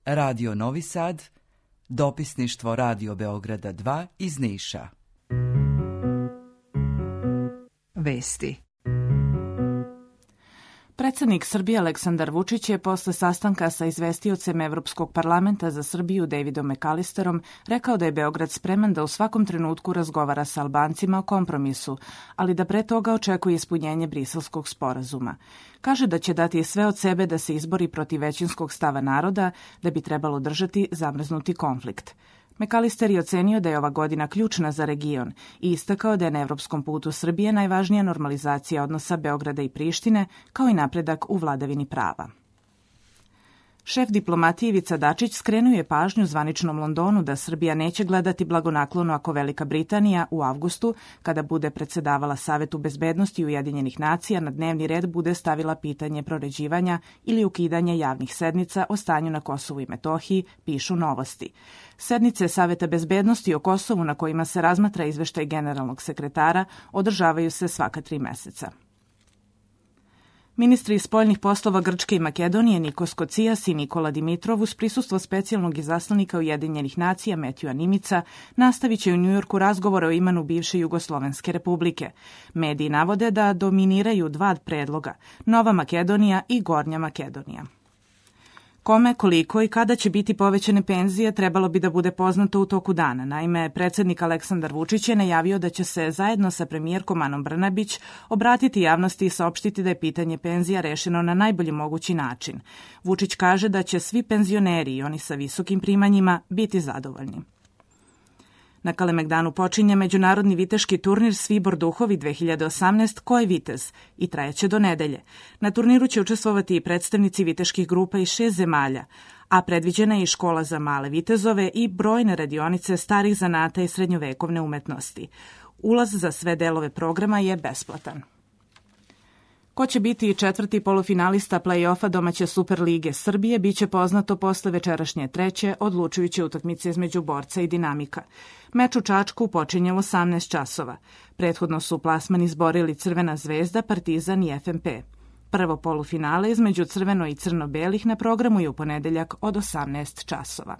Radio Novi Sad, dopisništvo Radio Beograda 2 iz Niša. Vesti. Predsjednik Srbije Aleksandar Vučić je posle sastanka sa izvestiocem Evropskog parlamenta za Srbiju Davidom McAllisterom rekao da je Beograd spreman da u svakom trenutku razgovara sa Albancima o kompromisu, ali da pre toga očekuje ispunjenje Briselskog sporazuma. Kaže da će dati sve od sebe da se izbori protiv većinskog stava naroda, da bi trebalo držati zamrznuti konflikt. McAllister je ocenio da je ova godina ključna za region i istakao da je na evropskom putu Srbije najvažnija normalizacija odnosa Beograda i Prištine, kao i napredak u vladavini prava. Šef diplomatije Ivica Dačić skrenuo je pažnju zvaničnom Londonu da Srbija neće gledati blagonaklono ako Velika Britanija u avgustu, kada bude predsedavala Savetu bezbednosti Ujedinjenih nacija, na dnevni red bude stavila pitanje proređivanja ili ukidanja javnih sednica o stanju na Kosovu i Metohiji, pišu Novosti. Sednice Saveta bezbednosti o Kosovu na kojima se razmatra izveštaj generalnog sekretara održavaju se svaka 3 meseca. Ministri spoljnih poslova Grčke i Makedonije Nikos Kocijas i Nikola Dimitrov uz prisustvo specijalnog izaslanika Ujedinjenih nacija Metjua Nimica nastavit će u Njujorku razgovore o imenu bivše Jugoslovenske republike. Mediji navode da dominiraju 2 predloga, Nova Makedonija i Gornja Makedonija. Kome, koliko i kada će biti povećane penzije trebalo bi da bude poznato u toku dana. Naime, predsjednik Aleksandar Vučić je najavio da će se zajedno sa premijerkom Anom Brnabić obratiti javnosti i saopštiti da je pitanje penzija rešeno na najbolji mogući način. Vučić kaže da će svi penzioneri i oni sa visokim primanjima biti zadovoljni. Na Kalemegdanu počinje međunarodni viteški turnir Svibor Duhovi 2018 Ko je vitez i trajaće do nedelje. Na turniru će učestvovati i predstavnici viteških grupa iz 6 zemalja, a predviđena je i škola za male vitezove i brojne radionice starih zanata i srednjovekovne umetnosti. Ulaz za sve delove programa je besplatan. Ko će biti 4. polufinalista play-offa domaće Superlige Srbije biće poznato posle večerašnje 3. odlučujuće utakmice između Borca i Dinamika. Meč u Čačku počinje u 18 časova. Prethodno su plasman izborili Crvena zvezda, Partizan i FNP. Prvo polufinale između crveno i crno-belih na programu je u ponedeljak od 18 časova.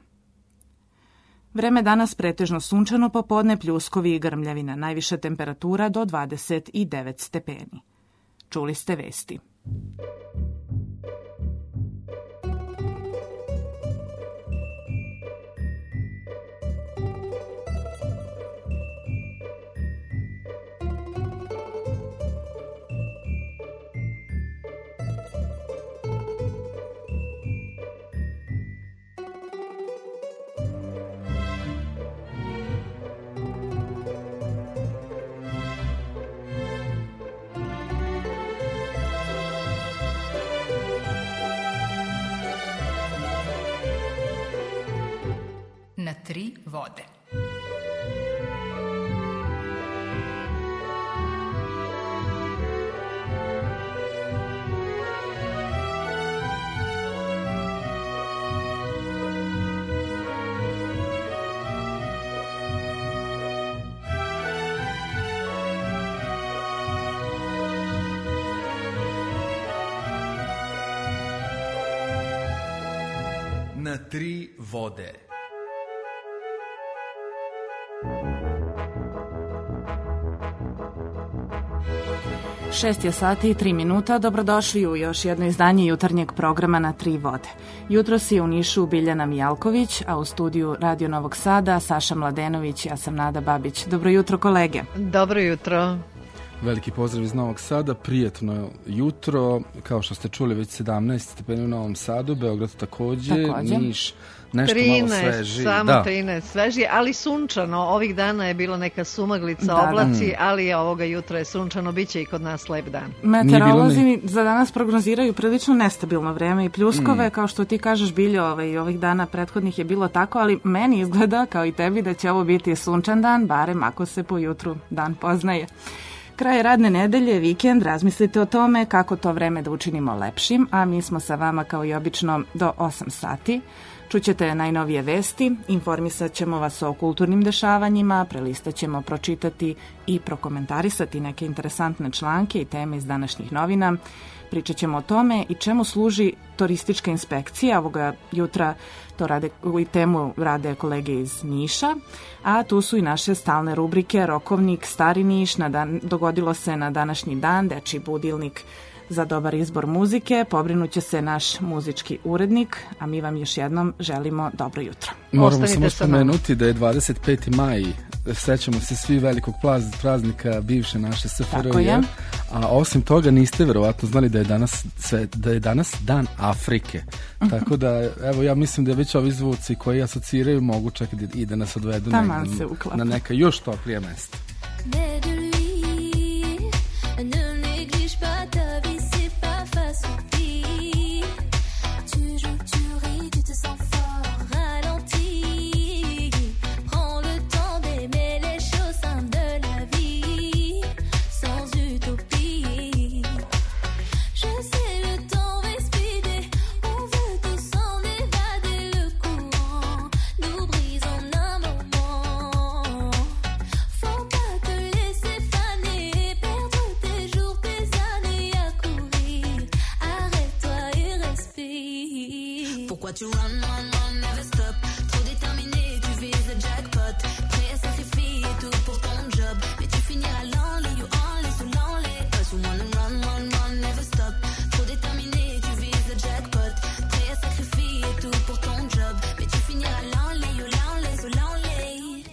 Vreme danas pretežno sunčano, popodne pljuskovi i grmljavina, najviša temperatura do 29 stepeni. Čuli ste vesti. Na 3 vode. Na 3 vode. 6 je sati i 3 minuta. Dobrodošli u još jedno izdanje jutarnjeg programa Na 3 vode. Jutros je u Nišu Biljana Mijalković, a u studiju Radio Novog Sada Saša Mladenović, ja sam Nada Babić. Dobro jutro, kolege. Dobro jutro. Veliki pozdrav iz Novog Sada, prijetno jutro, kao što ste čuli već 17 stepeni u Novom Sadu, Beograd također. Niš nešto 13, malo sveži. Samo 13 sveži, ali sunčano. Ovih dana je bilo neka sumaglica, oblaci, ali ovoga jutra je sunčano, bit će i kod nas lep dan. Meteorolozi za danas prognoziraju prilično nestabilno vreme i pljuskove, kao što ti kažeš, Biljo, i ovih dana prethodnih je bilo tako, ali meni izgleda, kao i tebi, da će ovo biti sunčan dan, barem ako se po jutru dan poznaje. Kraj radne nedelje, vikend, razmislite o tome kako to vreme da učinimo lepšim, a mi smo sa vama kao i obično do 8 sati. Čućete najnovije vesti, informisat ćemo vas o kulturnim dešavanjima, prelistat ćemo pročitati i prokomentarisati neke interesantne članke i teme iz današnjih novina. pričat ćemo o tome i čemu služi turistička inspekcija. Ovoga jutra to rade, i temu rade kolege iz Niša, a tu su i naše stalne rubrike Rokovnik, Stari Niš, dogodilo se na današnji dan, dečiji budilnik za dobar izbor muzike, pobrinuće se naš muzički urednik, a mi vam još jednom želimo dobro jutro. Moramo samo spomenuti da je 25. maj, sećamo se svi velikog praznika bivše naše SFRJ, a osim toga niste verovatno znali da je danas Dan Afrike. Tako da, evo, ja mislim da već ovi zvuci koji asociraju mogu čak i da nas odvedu na neka još toplija mesta. Tu run, run, run, never stop. Trop déterminé, tu vises le jackpot. Prêt à sacrifier tout pour ton job. Mais tu finiras l'enlay ou enlay sous l'enlay. Cause you wanna run, run, run, never stop. Trop déterminé, tu vises le jackpot. Prêt à sacrifier tout pour ton job. Mais tu finiras l'enlay ou l'enlay sous l'enlay.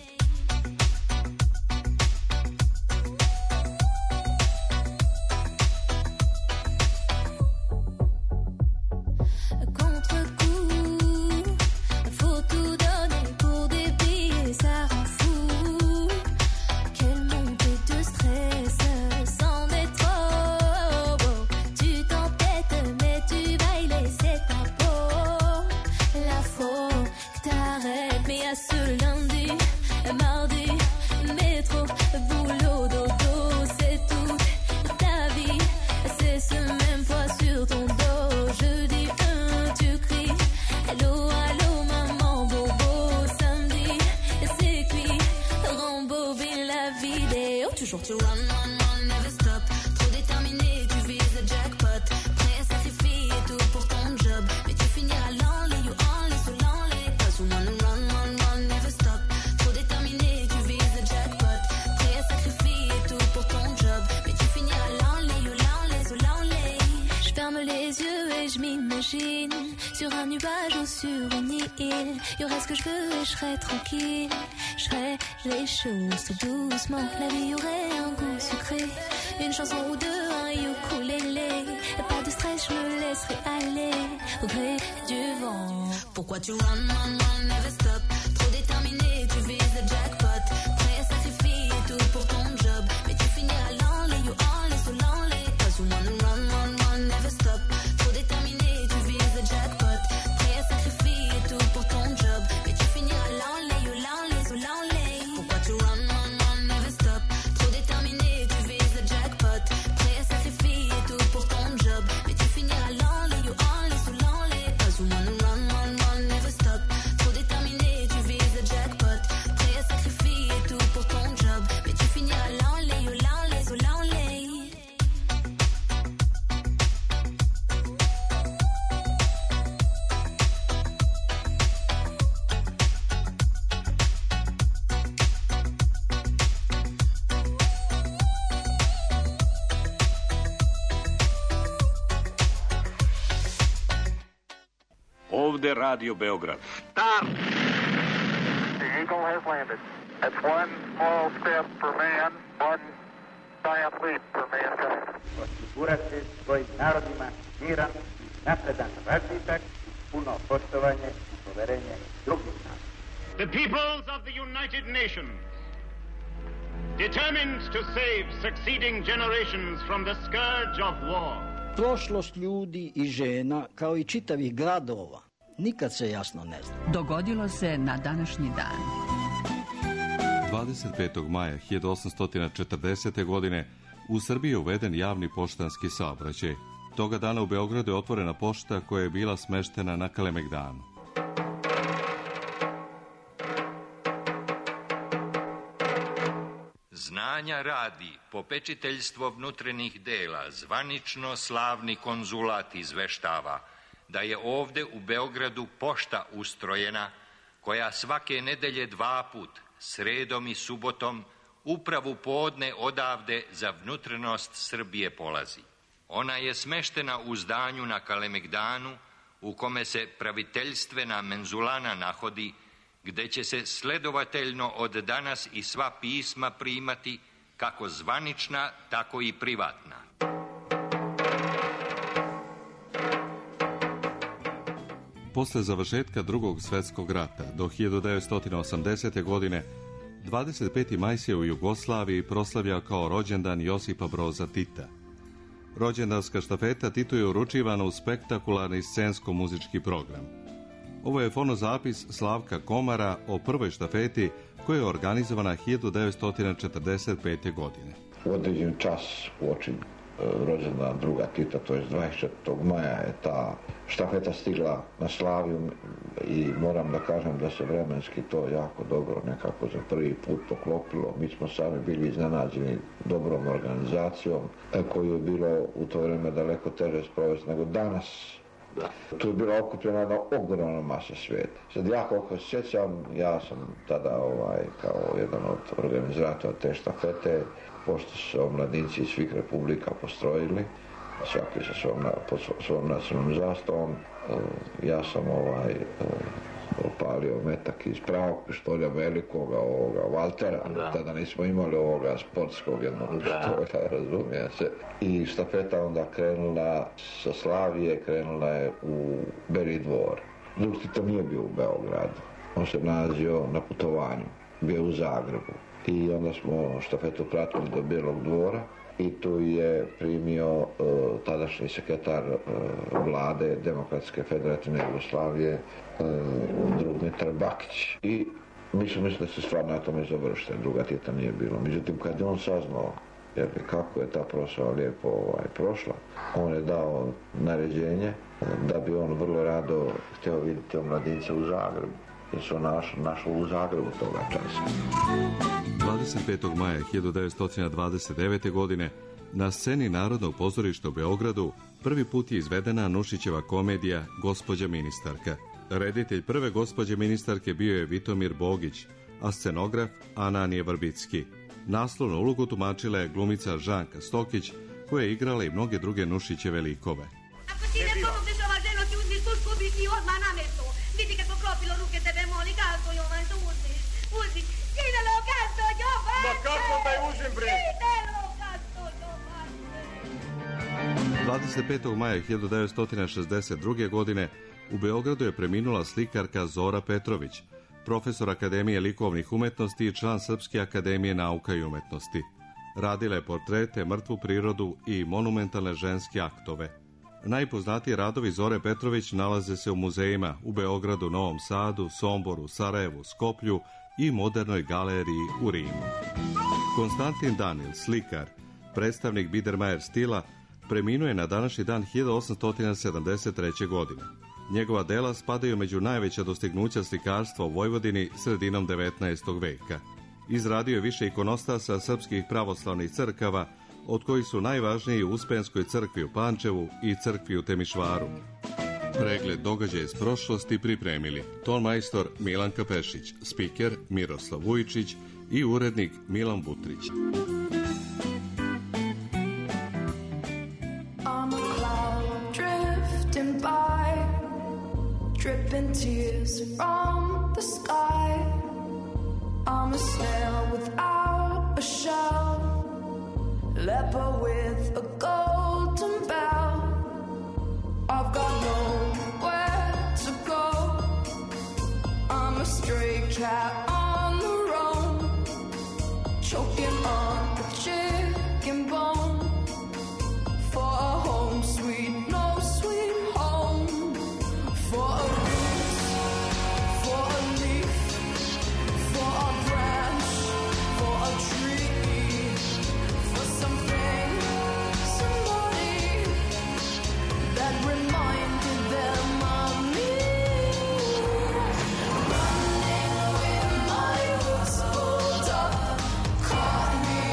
Toujours tu run, run, run, never stop. Trop déterminé, tu vises le jackpot. Prêt à sacrifier tout pour ton job. Mais tu finiras l'enlay ou enlay sous l'enlay. Cause you wanna run, run, run, never stop. Trop déterminé, tu vises le jackpot. Prêt à sacrifier tout pour ton job. Mais tu finiras l'enlay ou l'enlay sous l'enlay. Je ferme les yeux et je m'imagine sur un nuage ou sur une île. Y aurait ce que je veux et je serais tranquille. Je ferais les choses tout doucement. La vie y aurait un goût sucré. Une chanson ou deux, un ukulélé. Et pas de stress, je me laisserai aller au gré du vent. Pourquoi tu run, run, run, never stop. Trop déterminé, tu vises le jackpot. Prêt à sacrifier tout pour ton job. Mais tu finiras l'enlay ou enlay sous l'enlay. Cause you wanna run, run, run, never stop. Trop déterminé, tu vises le jackpot. Prêt à sacrifier tout pour ton job. Mais tu finiras l'enlay ou l'enlay sous l'enlay. Pourquoi tu run, run, run, never stop. Trop déterminé, tu vises le jackpot. Prêt à sacrifier tout pour ton job. Mais tu finiras l'enlay ou enlay sous l'enlay. Cause you wanna run, run, run, never stop. Trop déterminé, tu vises le jackpot. Prêt à sacrifier tout pour ton job. Mais tu finiras l'enlay ou l'enlay sous l'enlay. Ovde Radio Beograd. Stop! The Eagle has landed. That's one small step for man, one giant leap for mankind. Osigurati svojim narodima miran, napredan razvitak, puno poštovanje i poverenje drugih naroda. The peoples of the United Nations, determined to save succeeding generations from the scourge of war. Prošlost ljudi i žena, kao i čitavih gradova, nikad se jasno ne zna. Dogodilo se na današnji dan. 25. maja 1840. godine u Srbiji je uveden javni poštanski saobraćaj. Toga dana u Beogradu je otvorena pošta koja je bila smeštena na Kalemegdanu. Zna Znanja radi, popečiteljstvo vnutrenih dela, zvanično slavni konzulat izveštava da je ovde u Beogradu pošta ustrojena, koja svake nedelje 2 put, sredom i subotom, upravu podne odavde za vnutrenost Srbije polazi. Ona je smeštena u zdanju na Kalemegdanu, u kome se praviteljstvena menzulana nahodi, gde će se sledovateljno od danas i sva pisma primati, kako zvanična, tako i privatna. Posle završetka Drugog svetskog rata do 1980. godine 25. maj se u Jugoslaviji proslavljao kao rođendan Josipa Broza Tita. Rođendanska štafeta Titu je uručivana u spektakularni scensko-muzički program. Ovo je fonozapis Slavka Komara o prvoj štafeti koja je organizovana 1945. godine. U određen čas uoči rođendana druga Tita, to je 24. maja je ta štafeta stigla na Slaviju i moram da kažem da se vremenski to jako dobro nekako za prvi put poklopilo. Mi smo sami bili iznenađeni dobrom organizacijom koju je bilo u to vreme daleko teže sprovesti nego danas. Da. Tu je bila okupljena jedna ogromna masa svijeta. Sad ja koliko se sjećam, ja sam tada kao jedan od organizatora te štafete, pošto su se omladinci iz svih republika postrojili, svaki sa svom nacionalnom zastavom, ja sam opalio metak iz pravog pištolja velikoga, Valtera, tada nismo imali ovoga sportskog jednog pištolja, razumije se. I štafeta onda krenula sa Slavije, krenula je u Beli Dvor. Drug Tito nije bio u Beogradu, on se nalazio na putovanju, bio u Zagrebu. I onda smo štafetu pratili do Belog Dvora i tu je primio tadašnji sekretar vlade Demokratske federativne Jugoslavije drug Mitar Bakić. I mi smo mislili da se stvar na tome završite, druga Tita nije bilo. Međutim, kad je on saznao kako je ta proslava lijepo prošla, on je dao naređenje da bi on vrlo rado htio vidjeti omladince u Zagrebu. Jer su našli u Zagrebu toga časa. 25. maja 1929. godine na sceni Narodnog pozorišta u Beogradu prvi put je izvedena Nušićeva komedija Gospođa ministarka. Reditelj prve Gospođe ministarke bio je Vitomir Bogić, a scenograf Ananije Vrbicki. Naslovnu ulogu tumačila je glumica Žanka Stokić, koja je igrala i mnoge druge Nušićeve likove. Ako ti ne pomogneš ova ženo, ti uzmi stučku, bi ti odmah na mesto. Vidi kako klopilo ruke tebe, moli, kako Jovan, to uzmiš. Uzmi, idelo, kasto, Jovan! Ma kako da je uzim, bre? Idelo, kasto, Jovan! 25. maja 1962. godine u Beogradu je preminula slikarka Zora Petrović, profesor Akademije likovnih umetnosti i član Srpske akademije nauka i umetnosti. Radila je portrete, mrtvu prirodu i monumentalne ženske aktove. Najpoznatiji radovi Zore Petrović nalaze se u muzejima u Beogradu, Novom Sadu, Somboru, Sarajevu, Skoplju i Modernoj galeriji u Rimu. Konstantin Danil, slikar, predstavnik Biedermeier stila, preminuo je na današnji dan 1873. godine. Njegova dela spadaju među najveća dostignuća slikarstva u Vojvodini sredinom 19. veka. Izradio je više ikonostasa srpskih pravoslavnih crkava, od kojih su najvažniji u Uspenskoj crkvi u Pančevu i crkvi u Temišvaru. Pregled događaja iz prošlosti pripremili tonmajstor Milanka Pešić, spiker Miroslav Vujčić i urednik Milan Butrić. Dripping tears from the sky. I'm a snail without a shell, leper with a golden bell. I've got nowhere to go. I'm a stray cat on the roam, choking on a chicken bone. For a home sweet, no sweet home. For a roots, for a leaf, for a branch, for a tree, for something, somebody that reminded them of me. Running with my hooks pulled up, caught me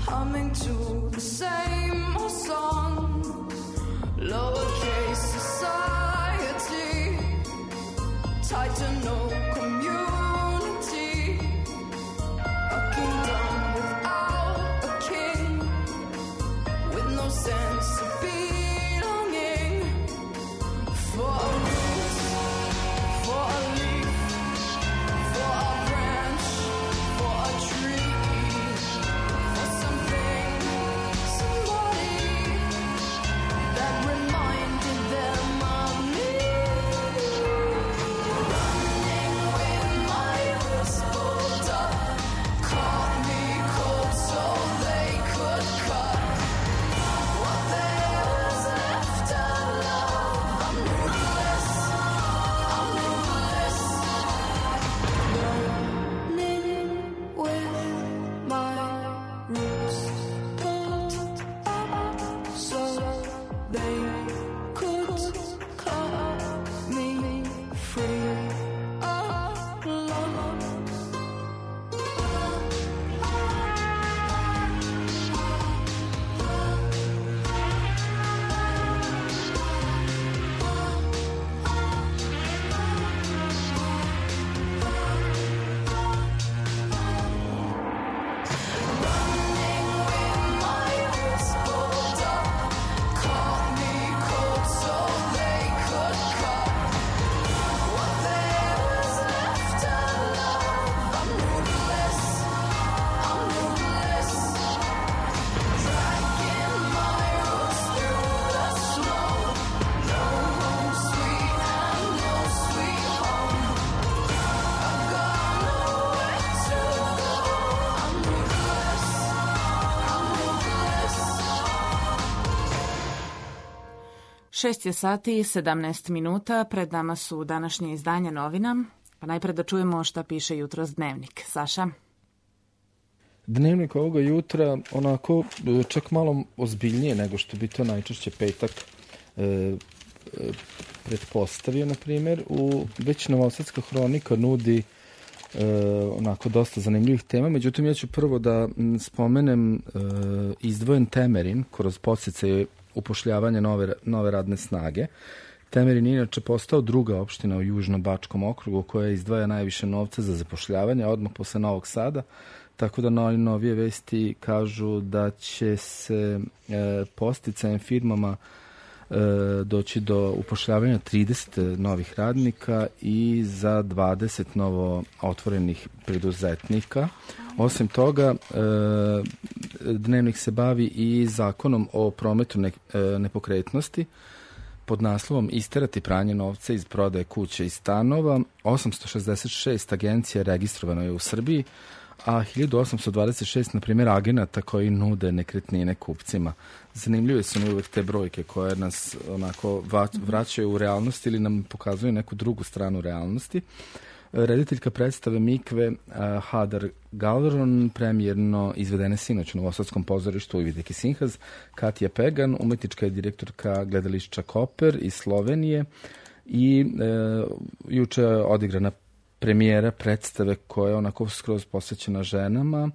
humming to the same old song. Lowercase society, tied to no community. A kingdom without a king, with no sense of belonging. For a root, for a leaf, for a branch, for a tree, for something, somebody that reminded them of me. Running with my hooves pulled up, caught me cold so they could cut what there was left of love. I'm ruthless, I'm ruthless. Running with my roots pulled up so they could cut me free alone. Running with my hooves pulled up, caught me cold so they could cut what there was left of love. I'm ruthless, I'm ruthless. Dragging my roots through the snow. No home sweet and no sweet home. I've got nowhere to go. I'm ruthless, I'm ruthless. 6 je sati i 17 minuta, pred nama su današnje izdanje novina, pa najpre da čujemo šta piše jutros Dnevnik. Saša? Dnevnik ovoga jutra onako čak malo ozbiljnije nego što bi to najčešće petak pretpostavio, na primjer. Već Novosadska hronika nudi onako dosta zanimljivih tema, međutim ja ću prvo da spomenem izdvojen Temerin kroz podsticaj upošljavanja nove radne snage. Temerin je inače postao druga opština u Južno-Bačkom okrugu koja izdvaja najviše novca za zapošljavanje, odmah posle Novog Sada, tako da novije vesti kažu da će se podsticajem firmama doći do upošljavanja 30 novih radnika i za 20 novo otvorenih preduzetnika. Osim toga, Dnevnik se bavi i zakonom o prometu nepokretnosti pod naslovom Isterati pranje novca iz prodaje kuće i stanova. 866 agencija registrovano je u Srbiji, a 1826, na primjer, agenata koji nude nekretnine kupcima. Zanimljive su mi uvek te brojke koje nas onako vraćaju u realnost ili nam pokazuju neku drugu stranu realnosti. Rediteljka predstave Mikve Hadar Galron, premijerno izvedene sinoć u Novosadskom pozorištu Ivideki Sinhaz, Katja Pegan, umetnička je direktorka gledališća Koper iz Slovenije i juče je odigrana premijera predstave koja je onako skroz posvećena ženama.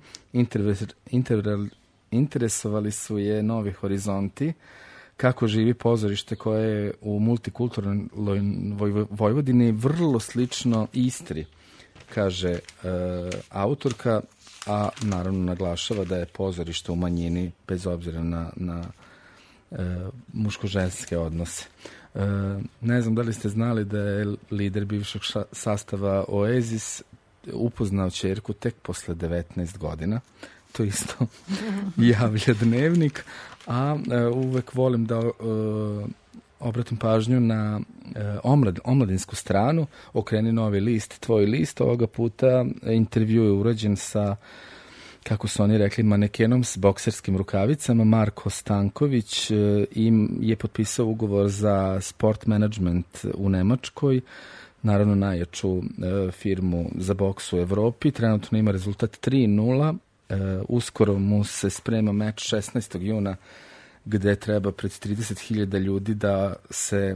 Interesovali su je Novi horizonti, kako živi pozorište koje je u multikulturnoj Vojvodini vrlo slično Istri, kaže autorka, a naravno naglašava da je pozorište u manjini bez obzira na muško-ženske odnose. Ne znam da li ste znali da je lider bivšeg sastava Oasis upoznao ćerku tek posle 19 godina. To isto javlja Dnevnik, a uvek volim da obratim pažnju na omladinsku stranu. Okreni novi list, tvoj list. Ovoga puta intervju je urađen sa, kako su oni rekli, manekenom s bokserskim rukavicama. Marko Stanković je potpisao ugovor za sport management u Nemačkoj, naravno najjaču firmu za boks u Evropi. Trenutno ima rezultat 3-0. Uskoro mu se sprema meč 16. juna gde treba pred 30.000 ljudi da se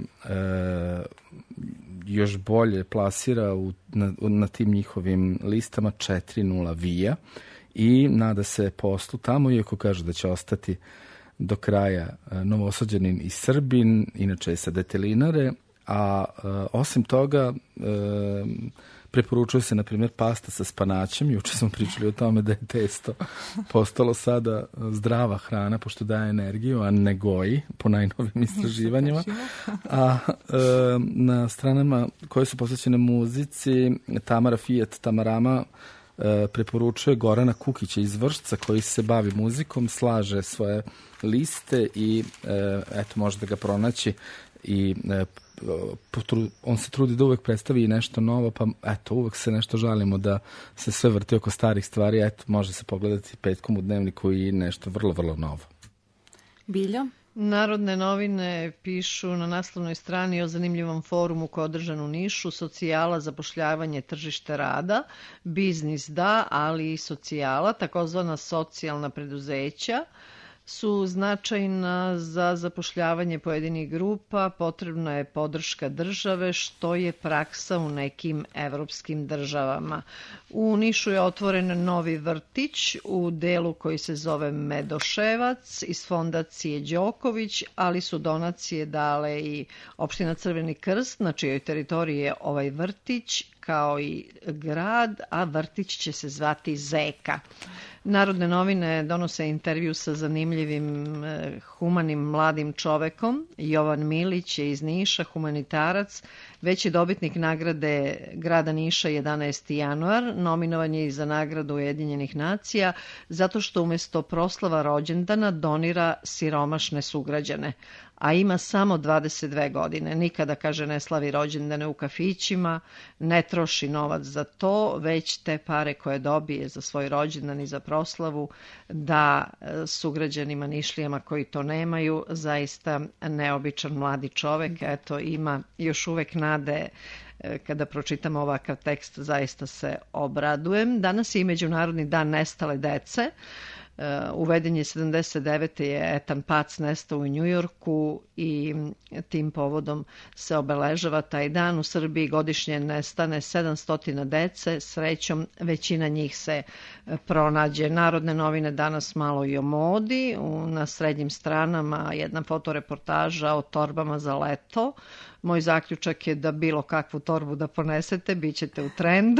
još bolje plasira na tim njihovim listama. 4-0 vija i nada se poslu tamo, iako kaže da će ostati do kraja Novosađanin i Srbin, inače je sa Detelinare, a osim toga preporučuje se, na primjer, pasta sa spanaćem. Juče smo pričali o tome da je testo postalo sada zdrava hrana, pošto daje energiju, a ne goji, po najnovim istraživanjima. A na stranama koje su posvećene muzici, Tamara Fijat Tamarama preporučuje Gorana Kukića iz Vršca, koji se bavi muzikom, slaže svoje liste i eto, možete ga pronaći i on se trudi da uvek predstavi i nešto novo, pa eto, uvek se nešto žalimo da se sve vrti oko starih stvari, eto, može se pogledati petkom u Dnevniku i nešto vrlo, vrlo novo. Biljo? Narodne novine pišu na naslovnoj strani o zanimljivom forumu koji je održan u Nišu, socijala, zapošljavanje, tržište rada, biznis da, ali i socijala, takozvana socijalna preduzeća su značajna za zapošljavanje pojedinih grupa, potrebna je podrška države, što je praksa u nekim evropskim državama. U Nišu je otvoren novi vrtić u delu koji se zove Medoševac iz fondacije Đoković, ali su donacije dale i opština Crveni Krst, na čijoj teritoriji je ovaj vrtić, kao i grad, a vrtić će se zvati Zeka. Narodne novine donose intervju sa zanimljivim, humanim mladim čovekom. Jovan Milić je iz Niša, humanitarac, već je dobitnik nagrade grada Niša 11. januar. Nominovan je i za nagradu Ujedinjenih nacija zato što umjesto proslava rođendana donira siromašne sugrađane. A ima samo 22 godine. Nikada, kaže, ne slavi rođendane u kafićima, ne troši novac za to, već te pare koje dobije za svoj rođendan i za proslavu da sugrađanima Nišlijama koji to nemaju. Zaista neobičan mladi čovek. Eto, ima još uvek nade. Kada pročitam ovakav tekst, zaista se obradujem. Danas je i Međunarodni dan nestale dece. Uveden je 79. je Ethan Patz nestao u Njujorku i tim povodom se obeležava taj dan. U Srbiji godišnje nestane 700 dece, srećom većina njih se pronađe. Narodne novine danas malo i o modi, na srednjim stranama jedna fotoreportaža o torbama za leto. Moj zaključak je da bilo kakvu torbu da ponesete, bit ćete u trendu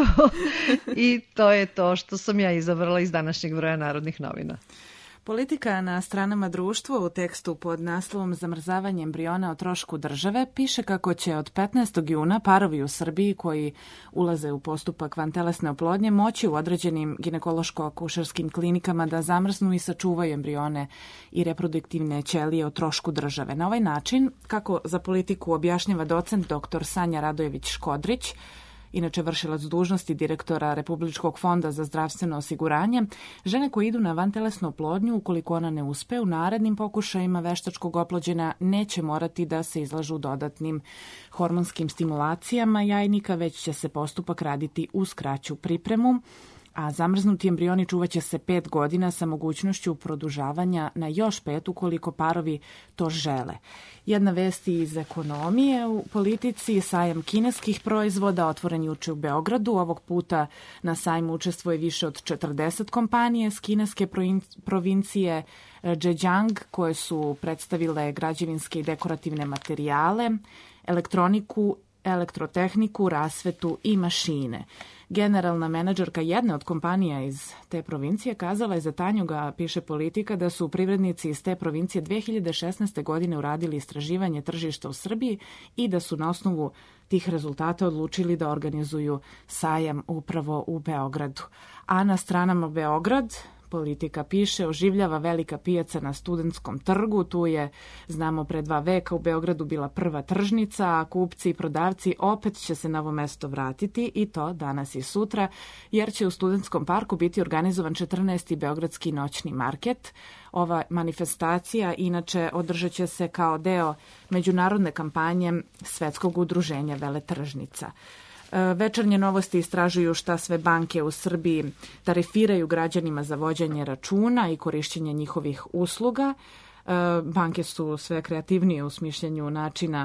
i to je to što sam ja izabrala iz današnjeg broja Narodnih novina. Politika na stranama društva u tekstu pod naslovom Zamrzavanje embriona o trošku države piše kako će od 15. juna parovi u Srbiji koji ulaze u postupak vantelesne oplodnje moći u određenim ginekološko-akušerskim klinikama da zamrznu i sačuvaju embrione i reproduktivne ćelije o trošku države. Na ovaj način, kako za politiku objašnjava docent dr. Sanja Radojević-Škodrić, inače vršilac dužnosti direktora Republičkog fonda za zdravstveno osiguranje, žene koje idu na vantelesnu oplodnju, ukoliko ona ne uspe, u narednim pokušajima veštačkog oplođenja neće morati da se izlažu dodatnim hormonskim stimulacijama jajnika, već će se postupak raditi uz kraću pripremu, a zamrznuti embrioni čuvaće se 5 godina sa mogućnošću produžavanja na još 5 ukoliko parovi to žele. Jedna vest iz ekonomije u politici, sajam kineskih proizvoda otvoren juče u Beogradu. Ovog puta na sajmu učestvuje više od 40 kompanije s kineske provincije Zhejiang koje su predstavile građevinske i dekorativne materijale, elektroniku, elektrotehniku, rasvetu i mašine. Generalna menadžerka jedne od kompanija iz te provincije kazala je za Tanjuga, piše Politika, da su privrednici iz te provincije 2016. godine uradili istraživanje tržišta u Srbiji i da su na osnovu tih rezultata odlučili da organizuju sajam upravo u Beogradu. A na stranama Beograd, Politika piše, oživljava velika pijaca na Studentskom trgu. Tu je, znamo, pre 2 veka u Beogradu bila prva tržnica, a kupci i prodavci opet će se na ovo mesto vratiti i to danas i sutra, jer će u Studentskom parku biti organizovan 14. Beogradski noćni market. Ova manifestacija inače održat će se kao deo međunarodne kampanje Svetskog udruženja veletržnica. Večernje novosti istražuju šta sve banke u Srbiji tarifiraju građanima za vođenje računa i korišćenje njihovih usluga. Banke su sve kreativnije u smišljanju načina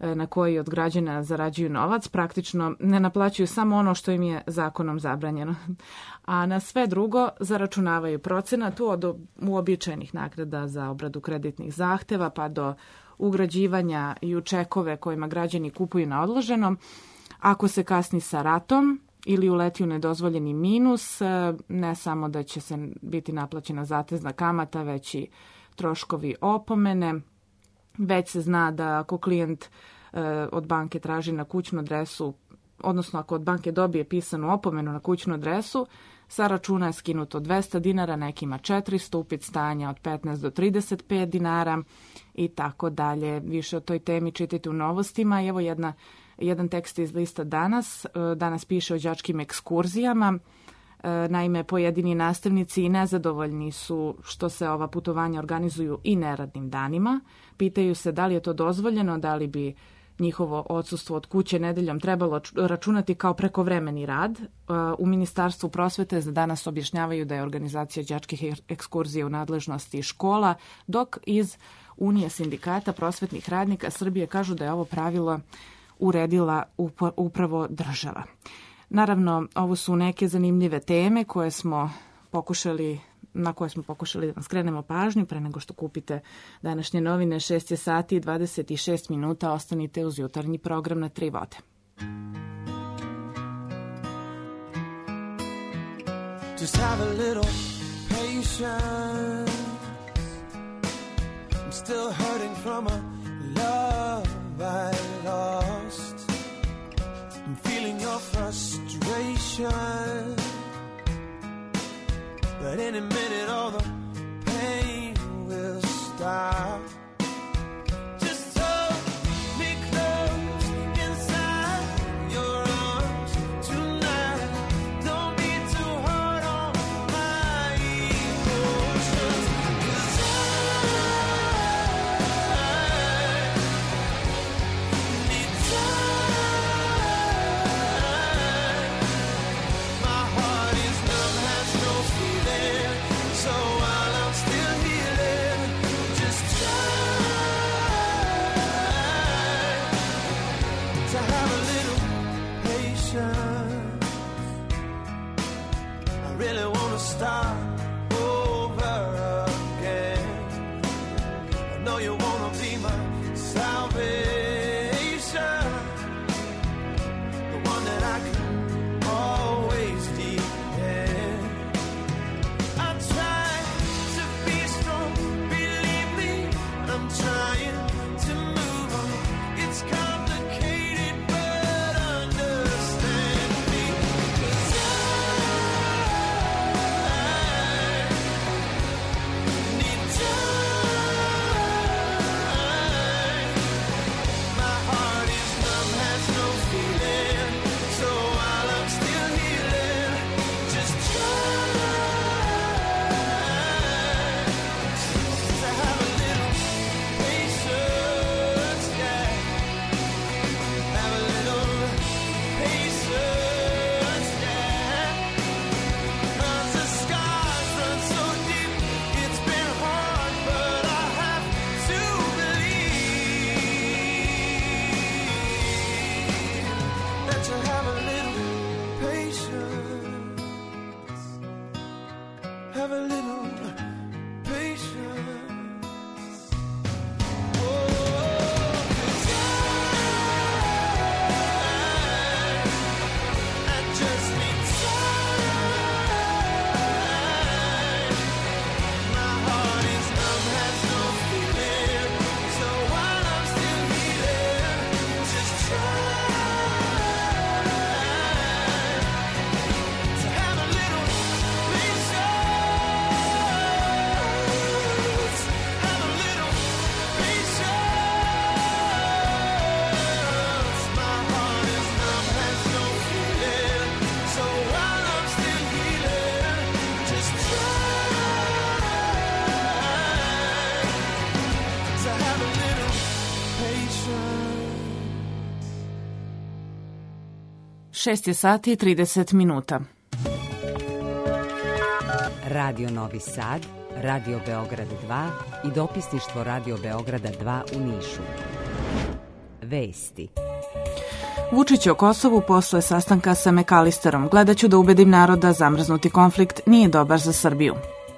na koji od građana zarađuju novac, praktično ne naplaćuju samo ono što im je zakonom zabranjeno. A na sve drugo zaračunavaju procenat od uobičajenih nagrada za obradu kreditnih zahteva pa do ugrađivanja i u čekove kojima građani kupuju na odloženo. Ako se kasni sa ratom ili uleti u nedozvoljeni minus, ne samo da će se biti naplaćena zatezna kamata, već i troškovi opomene. Već se zna da ako klijent od banke traži na kućnu adresu, odnosno ako od banke dobije pisanu opomenu na kućnu adresu, sa računa je skinuto 200 dinara, nekima 400, upit stanja od 15 do 35 dinara i tako dalje. Više o toj temi čitajte u novostima. Evo jedan tekst iz lista Danas. Danas piše o đačkim ekskurzijama. Naime, pojedini nastavnici i nezadovoljni su što se ova putovanja organizuju i neradnim danima. Pitaju se da li je to dozvoljeno, da li bi njihovo odsustvo od kuće nedeljom trebalo računati kao prekovremeni rad. U Ministarstvu prosvete za danas objašnjavaju da je organizacija đačkih ekskurzija u nadležnosti škola, dok iz Unije sindikata prosvetnih radnika Srbije kažu da je ovo pravilo uredila upravo država. Naravno, ovo su neke zanimljive teme na koje smo pokušali da vam skrenemo pažnju pre nego što kupite današnje novine. 6 je sati i 26 minuta. Ostanite uz jutarnji program na 3 vode. Just have a little patience. I'm still hurting from a love I lost. I'm feeling your frustration, but in a minute all the pain will stop. Just hold me close inside your arms tonight. Don't be too hard on my emotions, 'cause I need time. My heart is numb, has no feeling. So while I'm still healing, just try to have a little patience. I really want to start over again. I know you want to be my salvation, the one that I can always depend. I try to be strong, believe me, I'm trying to move on. It's complicated, but understand me, 'cause I need time. My heart is numb, has no feeling. So while I'm still healing, just try to have a little patience, yeah. Have a little patience, yeah. 'Cause the scars run so deep, it's been hard, but I have to believe that you have a little patience. Have a little patience. Oh, 'cause I just need time. My heart is numb, has no feeling. So while I'm still healing, just try to have a little patience. Have a little patience. My heart is numb, has no feeling. So while I'm still healing, just try to have a little patience. 6 je sati i 30 minuta. Radio Novi Sad, Radio Beograd 2 i dopisništvo Radio Beograda 2 u Nišu. Vesti. Vučić o Kosovu posle sastanka sa Mekalisterom. Gledaću da ubedim narod da zamrznuti konflikt nije dobar za Srbiju.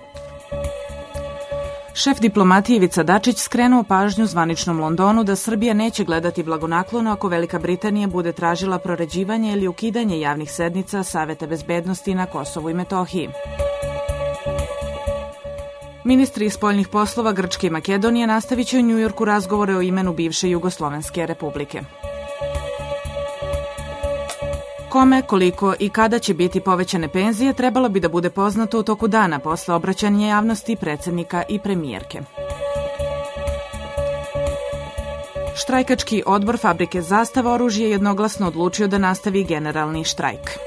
Šef diplomatije Ivica Dačić skrenuo pažnju zvaničnom Londonu da Srbija neće gledati blagonaklono ako Velika Britanija bude tražila proređivanje ili ukidanje javnih sednica Saveta bezbednosti na Kosovu i Metohiji. Ministri spoljnih poslova Grčke i Makedonije nastavit će u Njujorku razgovore o imenu bivše Jugoslovenske republike. Kome, koliko i kada će biti povećane penzije trebalo bi da bude poznato u toku dana posle obraćanja javnosti predsjednika i premijerke. Štrajkački odbor fabrike Zastava oružje jednoglasno odlučio da nastavi generalni štrajk.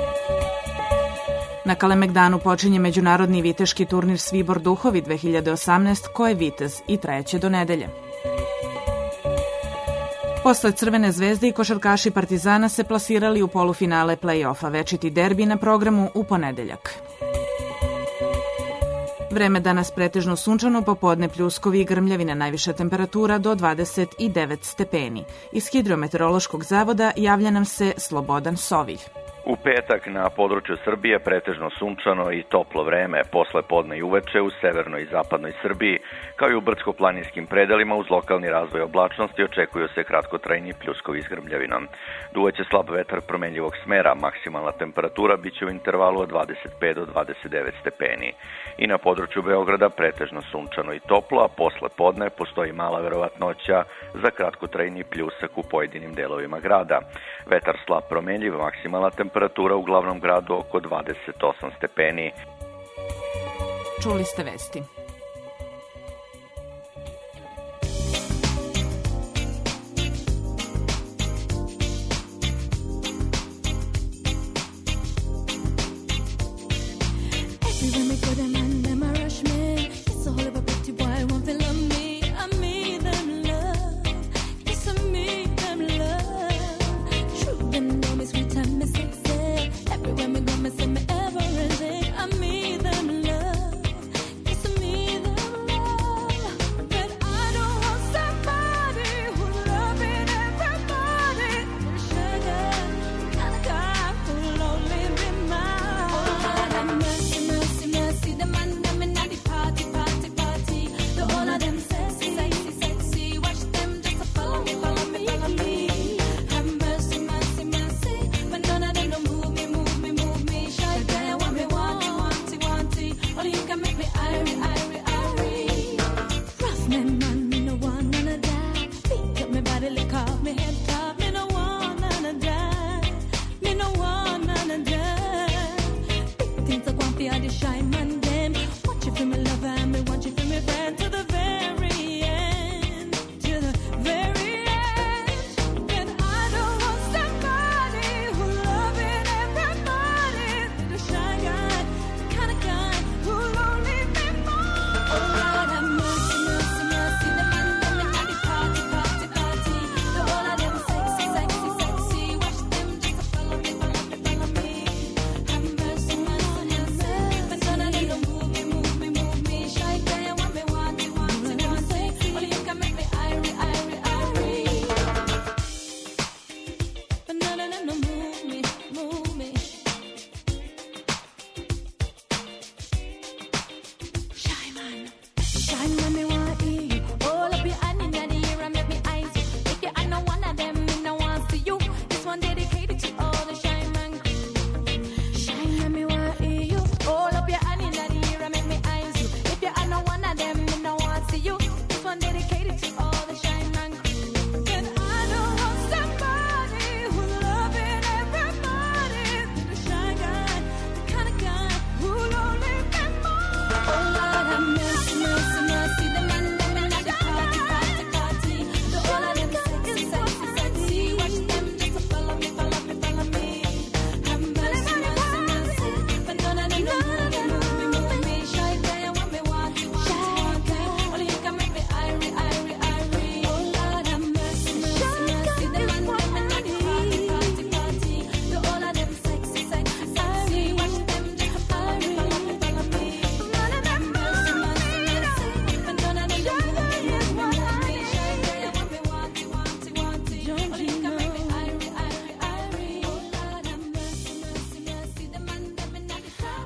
Na Kalemegdanu počinje međunarodni viteški turnir Svibor Duhovi 2018, ko je vitez i trajeće do nedelje. Posle Crvene zvezde i košarkaši Partizana se plasirali u polufinale play-offa, večiti derbi na programu u ponedeljak. Vreme danas pretežno sunčano, popodne pljuskovi i grmljavine, najviša temperatura do 29 stepeni. Iz Hidrometeorološkog zavoda javlja nam se Slobodan Sovilj. U petak na području Srbije pretežno sunčano i toplo vreme, posle podne i uveče u severnoj i zapadnoj Srbiji, kao i u brdsko-planinskim predelima uz lokalni razvoj oblačnosti očekuju se kratkotrajni pljuskovi s grmljavinom. Duvaće slab vetar promenljivog smera, maksimalna temperatura biće u intervalu od 25 do 29 stepeni. I na području Beograda pretežno sunčano i toplo, a posle podne postoji mala verovatnoća za kratkotrajni pljusak u pojedinim delovima grada. Vetar slab promenljiv, maksimalna temperatura u glavnom gradu oko 28 stepeni. Čuli ste vesti. Everywhere me go, me say me ever and I me them love.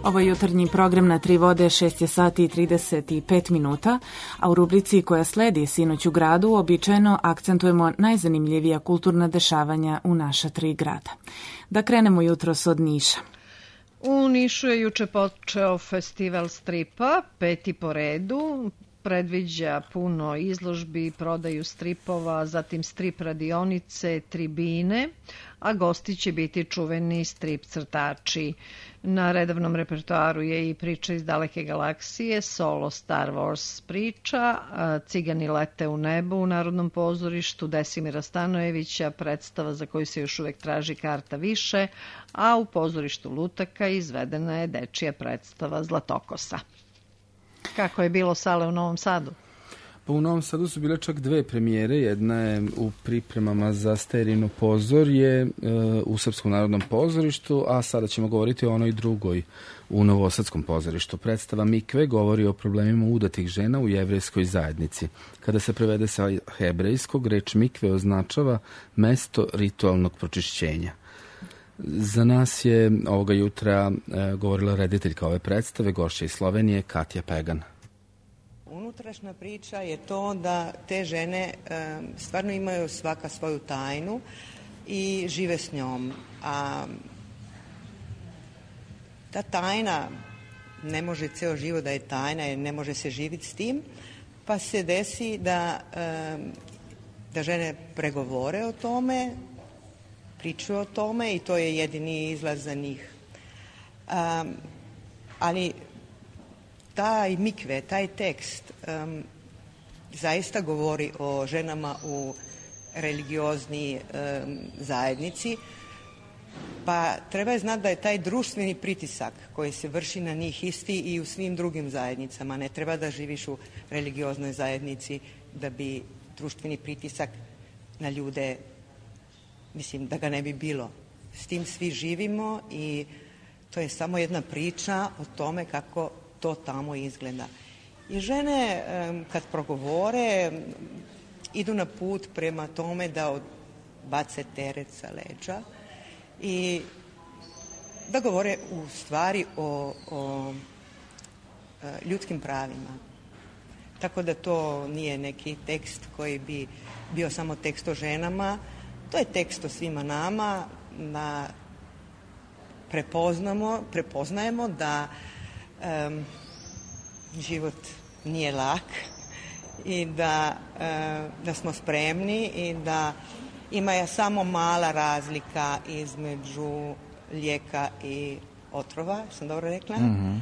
Ovo je jutarnji program na 3 vode, 6 je sati i 35 minuta, a u rubrici koja sledi Sinoć u gradu običajno akcentujemo najzanimljivija kulturna dešavanja u naša 3 grada. Da krenemo jutros od Niša. U Nišu je juče počeo festival stripa, 5. po redu. Predviđa puno izložbi, prodaju stripova, zatim strip radionice, tribine, a gosti će biti čuveni strip crtači. Na redovnom repertoaru je i priča iz daleke galaksije, solo Star Wars priča, Cigani lete u nebu u Narodnom pozorištu Desimira Stanojevića, predstava za koju se još uvek traži karta više, a u pozorištu Lutaka izvedena je dečija predstava Zlatokosa. Kako je bilo sale u Novom Sadu? Pa u Novom Sadu su bile čak 2 premijere. Jedna je u pripremama za Sterijino pozorje u Srpskom narodnom pozorištu, a sada ćemo govoriti o onoj drugoj u Novosadskom pozorištu. Predstava Mikve govori o problemima udatih žena u jevrejskoj zajednici. Kada se prevede sa hebrejskog, reč Mikve označava mesto ritualnog pročišćenja. Za nas je ovoga jutra govorila rediteljka ove predstave, gošća iz Slovenije, Katja Pegan. Unutrašnja priča je to da te žene stvarno imaju svaka svoju tajnu i žive s njom. A ta tajna ne može ceo život da je tajna jer ne može se živjeti s tim, pa se desi da žene pregovore o tome, pričaju o tome i to je jedini izlaz za njih. Ali taj mikve, taj tekst zaista govori o ženama u religioznoj zajednici, pa treba znati da je taj društveni pritisak koji se vrši na njih isti i u svim drugim zajednicama. Ne treba da živiš u religioznoj zajednici da bi društveni pritisak na ljude, mislim da ga ne bi bilo. S tim svi živimo i to je samo jedna priča o tome kako to tamo izgleda. I žene kad progovore idu na put prema tome da odbace teret sa leđa i da govore u stvari o ljudskim pravima. Tako da to nije neki tekst koji bi bio samo tekst o ženama, to je tekst o svima nama, da prepoznajemo da život nije lak i da smo spremni i da ima samo mala razlika između lijeka i otrova, sam dobro rekla? Mm-hmm.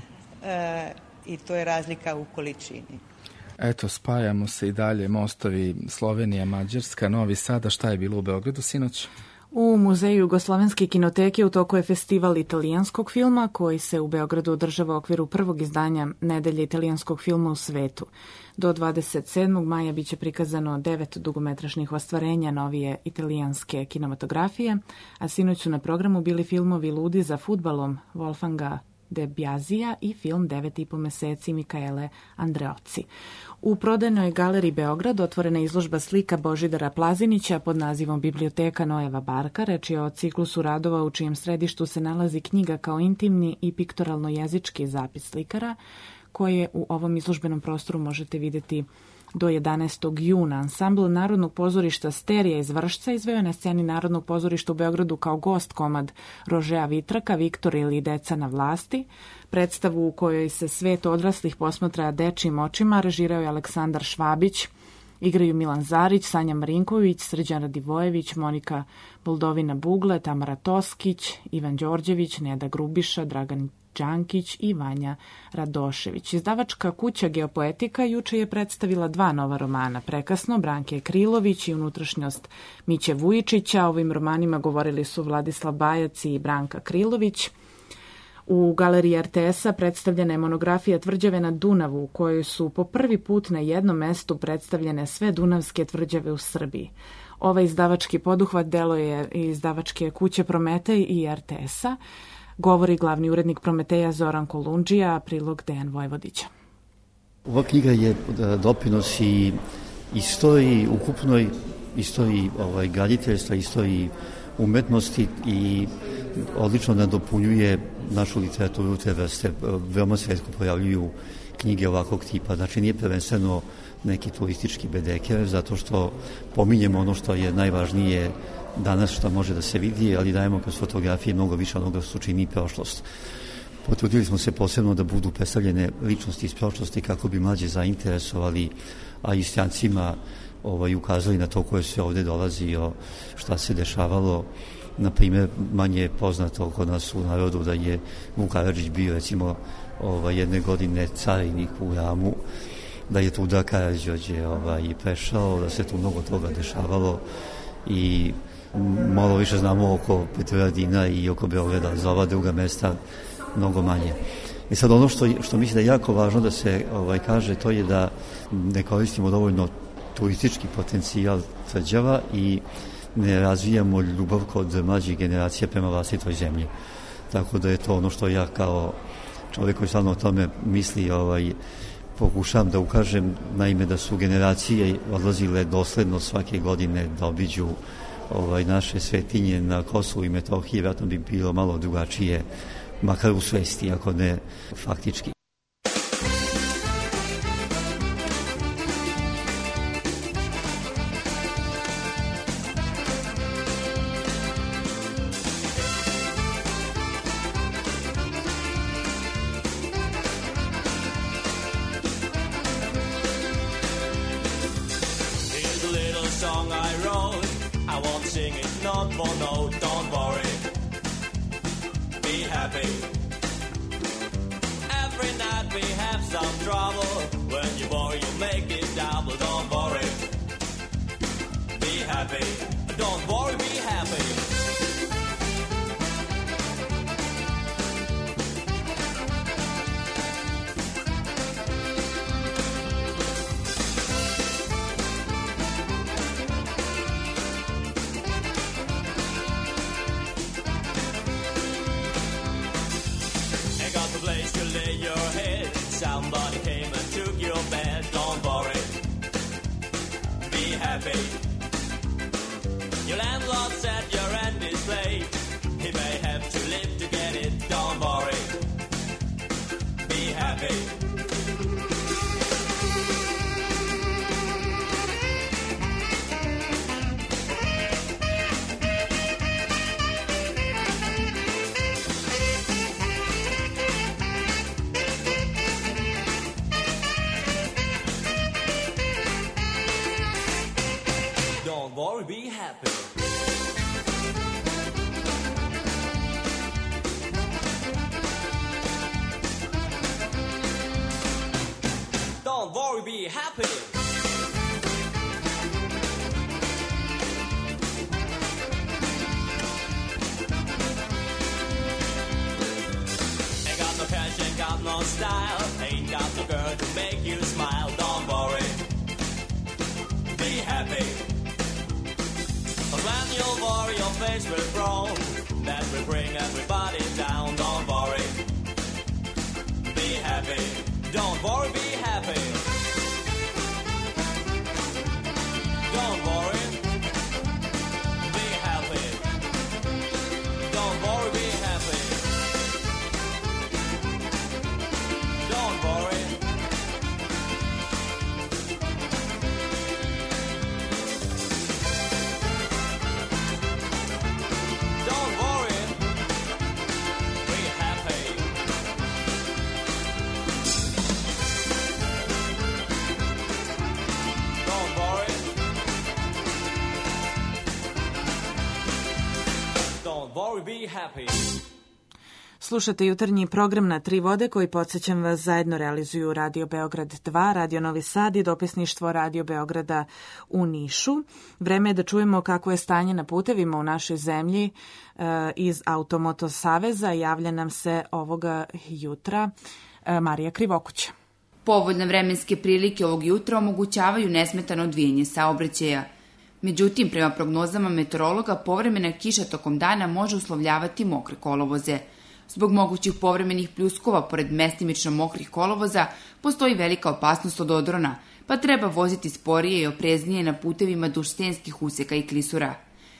I to je razlika u količini. Eto, spajamo se i dalje, mostovi Slovenija, Mađarska, Novi Sad. A šta je bilo u Beogradu sinoć? U Muzeju Jugoslovenske kinoteke u toku je festival italijanskog filma koji se u Beogradu održava u okviru prvog izdanja Nedelje italijanskog filma u svetu. Do 27. maja biće prikazano 9 dugometražnih ostvarenja novije italijanske kinematografije, a sinoć su na programu bili filmovi Ludi za fudbalom Wolfganga De Biasija i film 9,5 meseci Mikaele Andreoci. U prodajnoj galeriji Beograd otvorena je izložba slika Božidara Plazinića pod nazivom Biblioteka Noeva Barka. Reč je o ciklusu radova u čijem središtu se nalazi knjiga kao intimni i piktoralno-jezički zapis slikara, koje u ovom izložbenom prostoru možete vidjeti do 11. juna. Ansambl Narodnog pozorišta Sterija iz Vršca izveo je na sceni Narodnog pozorišta u Beogradu kao gost komad Rožea Vitraka, Viktor ili Deca na vlasti. Predstavu u kojoj se svet odraslih posmatra dečijim očima režirao je Aleksandar Švabić. Igraju Milan Zarić, Sanja Marinković, Srđan Radivojević, Monika Boldovina Bugle, Tamara Toskić, Ivan Đorđević, Neda Grubiša, Dragan Đankić i Vanja Radošević. Izdavačka kuća Geopoetika juče je predstavila 2 nova romana, Prekasno Branke Krilović i Unutrašnjost Miće Vujičića. Ovim romanima govorili su Vladislav Bajac i Branka Krilović. U galeriji RTS-a predstavljena je monografija Tvrđave na Dunavu, u kojoj su po prvi put na jednom mestu predstavljene sve dunavske tvrđave u Srbiji. Ovaj izdavački poduhvat delo je izdavačke kuće Prometej i RTS-a. Govori glavni urednik Prometeja Zoran Kolundžija, a prilog Dejan Vojvodića. Ova knjiga je doprinos i istoriji, ukupnoj istoriji graditeljstva, istoriji umetnosti i odlično nadopunjuje našu literaturu te vrste. Veoma se retko pojavljuju knjige ovakvog tipa. Znači nije prvenstveno neki turistički bedeker, zato što pominjemo ono što je najvažnije danas što može da se vidi, ali dajemo kroz fotografije mnogo više onoga što čini prošlost. Potrudili smo se posebno da budu predstavljene ličnosti iz prošlosti kako bi mlađe zainteresovali, a i strancima ukazali na to koje se ovde dolazio, šta se dešavalo. Na primjer, manje je poznato kod nas u narodu da je Vuk Karadžić bio recimo jedne godine carinik u Ramu, da je tu Karađorđe prešao, da se tu mnogo toga dešavalo i malo više znamo oko Petrovaradina i oko Beograda, za ova druga mesta mnogo manje. I sad ono što mislim da je jako važno da se kaže, to je da ne koristimo dovoljno turistički potencijal tvrđava i ne razvijamo ljubav kod mlađih generacija prema vlastitoj zemlji. Tako da je to ono što ja kao čovjek koji stalno o tome misli pokušavam da ukažem, naime da su generacije odlazile dosledno svake godine da obiđu naše svetinje na Kosovu i Metohiji, vjerojatno bi bilo malo drugačije, makar u svesti, ako ne faktički. Slušate jutarnji program Na tri vode koji, podsjećam vas, zajedno realizuju Radio Beograd 2, Radio Novi Sad i dopisništvo Radio Beograda u Nišu. Vreme je da čujemo kako je stanje na putevima u našoj zemlji iz Automoto Saveza. Javlja nam se ovoga jutra Marija Krivokuća. Povoljne vremenske prilike ovog jutra omogućavaju nesmetano odvijanje saobraćaja. Međutim, prema prognozama meteorologa, povremena kiša tokom dana može uslovljavati mokre kolovoze. Zbog mogućih povremenih pljuskova, pored mestimično mokrih kolovoza, postoji velika opasnost od odrona, pa treba voziti sporije i opreznije na putevima duž stenskih useka i klisura.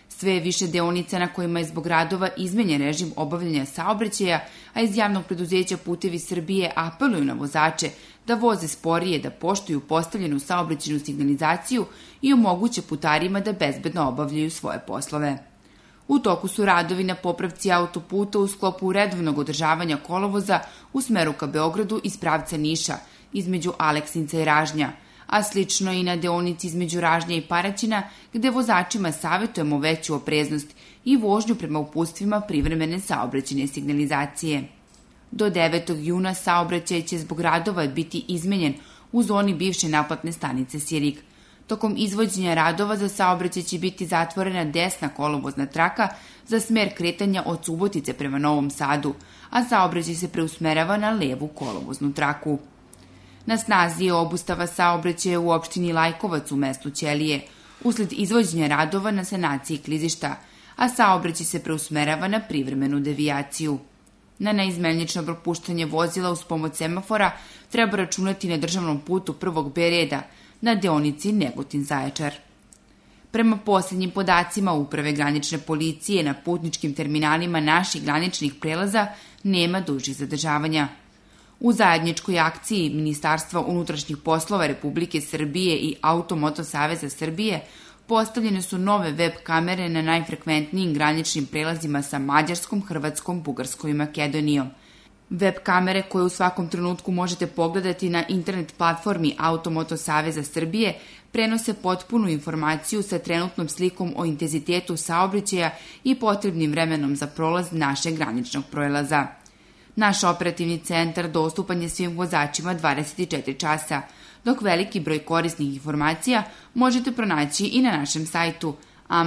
Sve je više deonica na kojima je zbog radova izmenjen režim obavljanja saobraćaja, a iz javnog preduzeća Putevi Srbije apeluju na vozače da voze sporije, da poštuju postavljenu saobraćajnu signalizaciju i omoguće putarima da bezbedno obavljaju svoje poslove. U toku su radovi na popravci autoputa u sklopu redovnog održavanja kolovoza u smeru ka Beogradu iz pravca Niša, između Aleksinca i Ražnja, a slično i na deonici između Ražnja i Paraćina, gde vozačima savjetujemo veću opreznost i vožnju prema uputstvima privremene saobraćajne signalizacije. Do 9. juna saobraćaj će zbog radova biti izmenjen u zoni bivše naplatne stanice Sirig. Tokom izvođenja radova za saobraćaj će biti zatvorena desna kolovozna traka za smer kretanja od Subotice prema Novom Sadu, a saobraćaj se preusmerava na levu kolovoznu traku. Na snazi je obustava saobraćaja u opštini Lajkovac u mestu Ćelije, usled izvođenja radova na sanaciji klizišta, a saobraćaj se preusmerava na privremenu devijaciju. Na neizmenično propuštanje vozila uz pomoć semafora treba računati na državnom putu prvog B reda, na deonici Negotin-Zaječar. Prema posljednjim podacima Uprave granične policije na putničkim terminalima naših graničnih prelaza nema dužih zadržavanja. U zajedničkoj akciji Ministarstva unutrašnjih poslova Republike Srbije i Automoto Saveza Srbije postavljene su nove web kamere na najfrekventnijim graničnim prelazima sa Mađarskom, Hrvatskom, Bugarskom i Makedonijom. Web kamere koje u svakom trenutku možete pogledati na internet platformi Automoto Saveza Srbije prenose potpunu informaciju sa trenutnom slikom o intenzitetu saobraćaja i potrebnim vremenom za prolaz našeg graničnog prelaza. Naš operativni centar dostupan je svim vozačima 24 časa, dok veliki broj korisnih informacija možete pronaći i na našem sajtu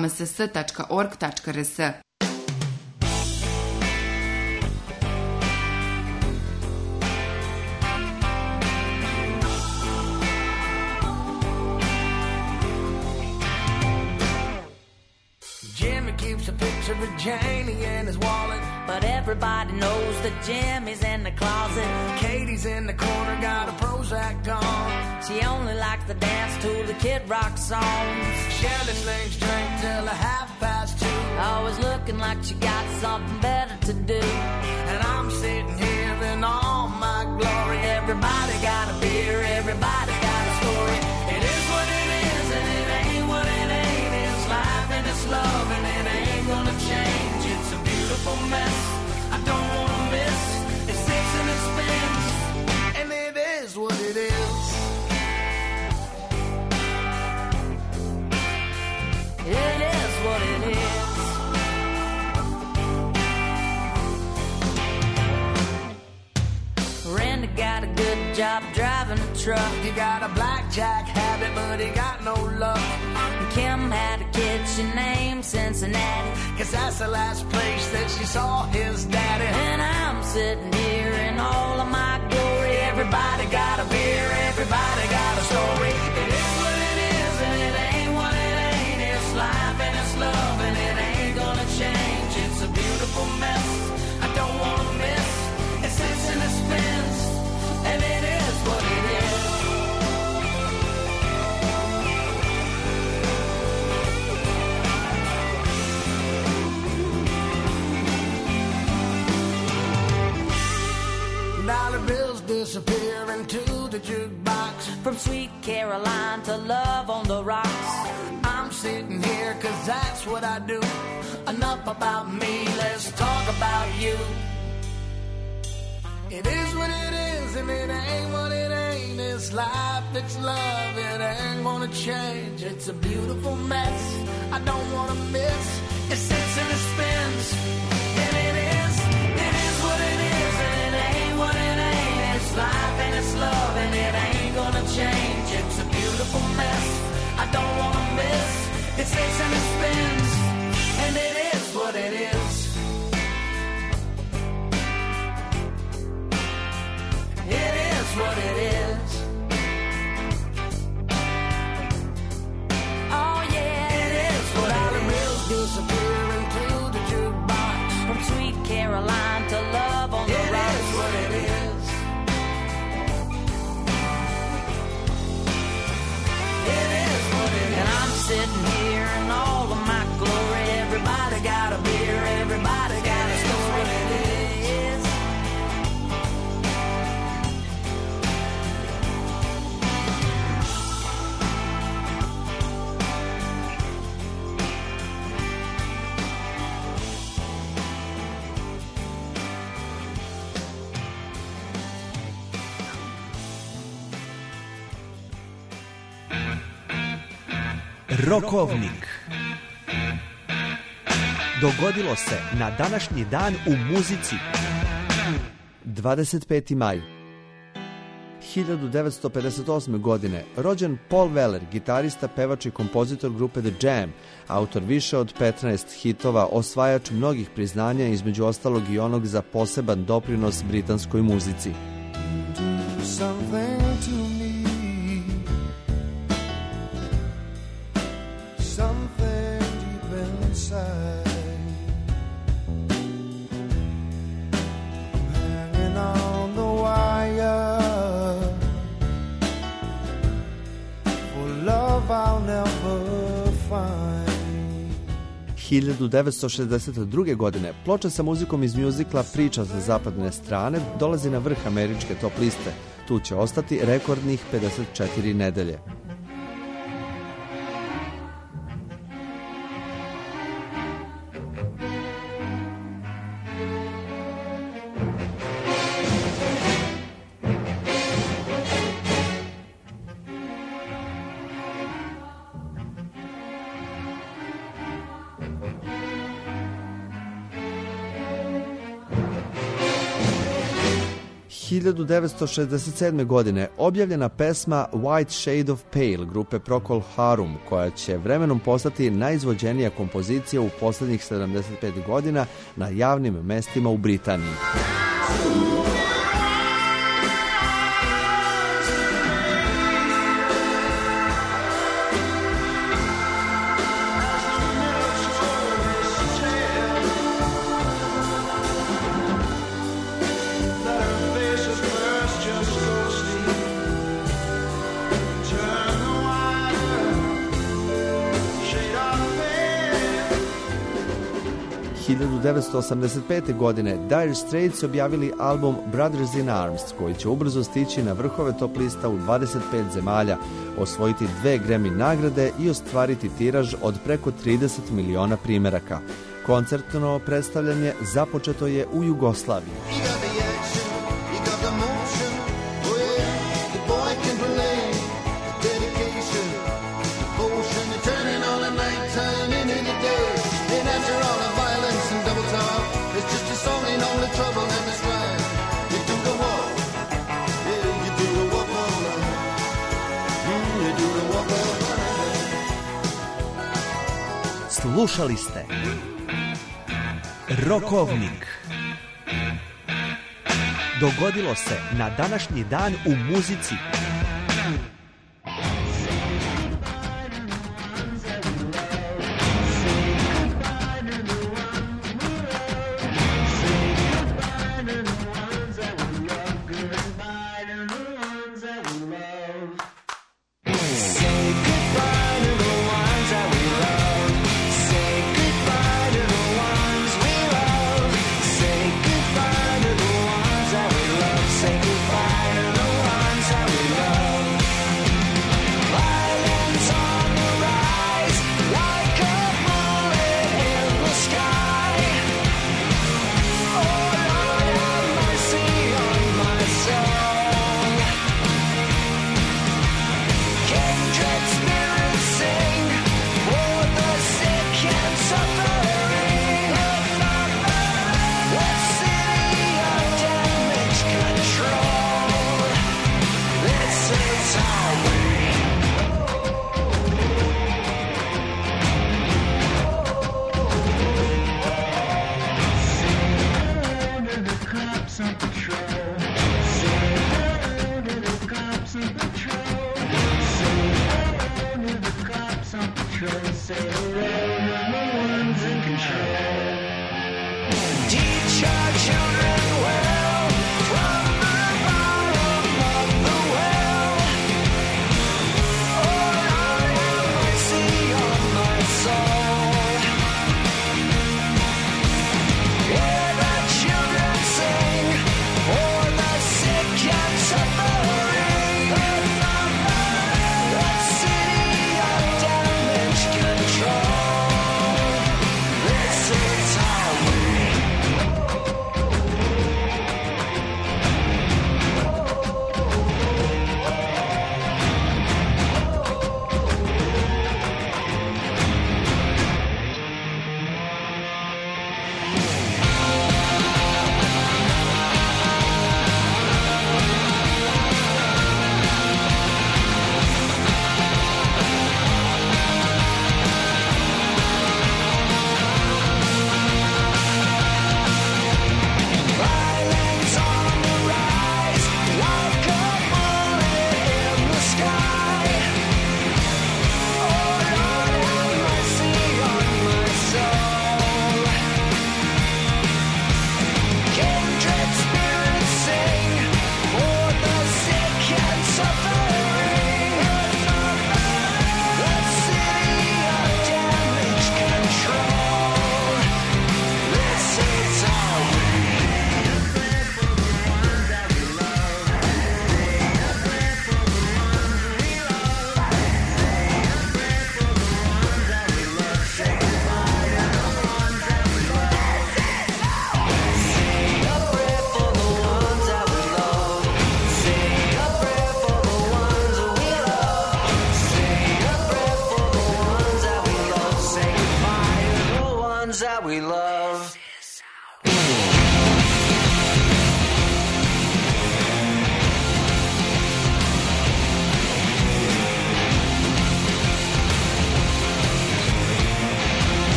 amss.org.rs. Keeps a picture of Janie in his wallet, but everybody knows that Jimmy's in the closet. Katie's in the corner, got a Prozac on. She only likes to dance to the Kid Rock songs. Shirley slings drink till 2:30. Always looking like she got something better to do. And I'm sitting here in all my glory. Everybody got a beer, everybody got a story. It is what it is, and it ain't what it ain't. It's life and it's love, and it ain't gonna change. It's a beautiful mess I don't wanna miss. It sits and it spins, and it is what it is. It is what it is. Randy got a good job driving a truck. He got a blackjack habit, but he got no luck. Kim had a kid she named Cincinnati, 'cause that's the last place that she saw his daddy. And I'm sitting here in all of my glory. Everybody got a beer, everybody got a story. It is what it is, and it ain't what it ain't. It's life and it's love, and it ain't gonna change. It's a beautiful mess I don't wanna miss. It sits and it spins, and it is what it is. Dollar bills disappear into the jukebox. From Sweet Caroline to Love on the Rocks. I'm sitting here 'cause that's what I do. Enough about me, let's talk about you. It is what it is, and it ain't what it ain't. It's life, it's love, it ain't gonna change. It's a beautiful mess I don't wanna miss. It sits and it spins, and it is what it is, and it ain't what it ain't. It's life and it's love, and it ain't gonna change. It's a beautiful mess I don't wanna miss. It sits and it spins, and it is what it is. It is what it is. Oh yeah, it is what it is. Bills disappear into the jukebox. From Sweet Caroline to Love on the Rocks. It is what it is. Rokovnik. Dogodilo se na današnji dan u muzici. 25. maj 1958. godine rođen Paul Weller, gitarista, pevač i kompozitor grupe The Jam, autor više od 15 hitova, osvajač mnogih priznanja, između ostalog i onog za poseban doprinos britanskoj muzici. Something to me, something deep inside, hanging on the wire, for love I'll never find. 1962. godine ploča sa muzikom iz mjuzikla Priča sa zapadne strane dolazi na vrh američke top liste. Tu će ostati rekordnih 54 nedelje. Hiljadu 1967. godine objavljena pesma White Shade of Pale grupe Procol Harum, koja će vremenom postati najizvođenija kompozicija u posljednjih 75 godina na javnim mestima u Britaniji. U 1985. godine Dire Straits objavili album Brothers in Arms, koji će ubrzo stići na vrhove top lista u 25 zemalja, osvojiti 2 Grammy nagrade i ostvariti tiraž od preko 30 miliona primeraka. Koncertno predstavljanje započeto je u Jugoslaviji. Slušali ste Rokovnik. Dogodilo se na današnji dan u muzici. Say goodbye to the ones that we love.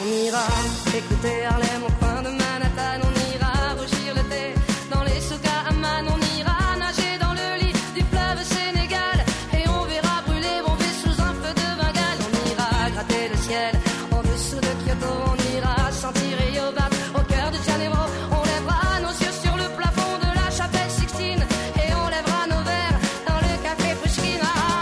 On ira écouter Harlem au coin de Manhattan, on ira rougir le thé dans les souks à Amman, on ira nager dans le lit du fleuve Sénégal et on verra brûler Bombay sous un feu de Bengale. On ira gratter le ciel en dessous de Kyoto, on ira sentir Rio Bat au cœur de Janeiro. On lèvera nos yeux sur le plafond de la chapelle Sixtine et on lèvera nos verres dans le café Pushkin.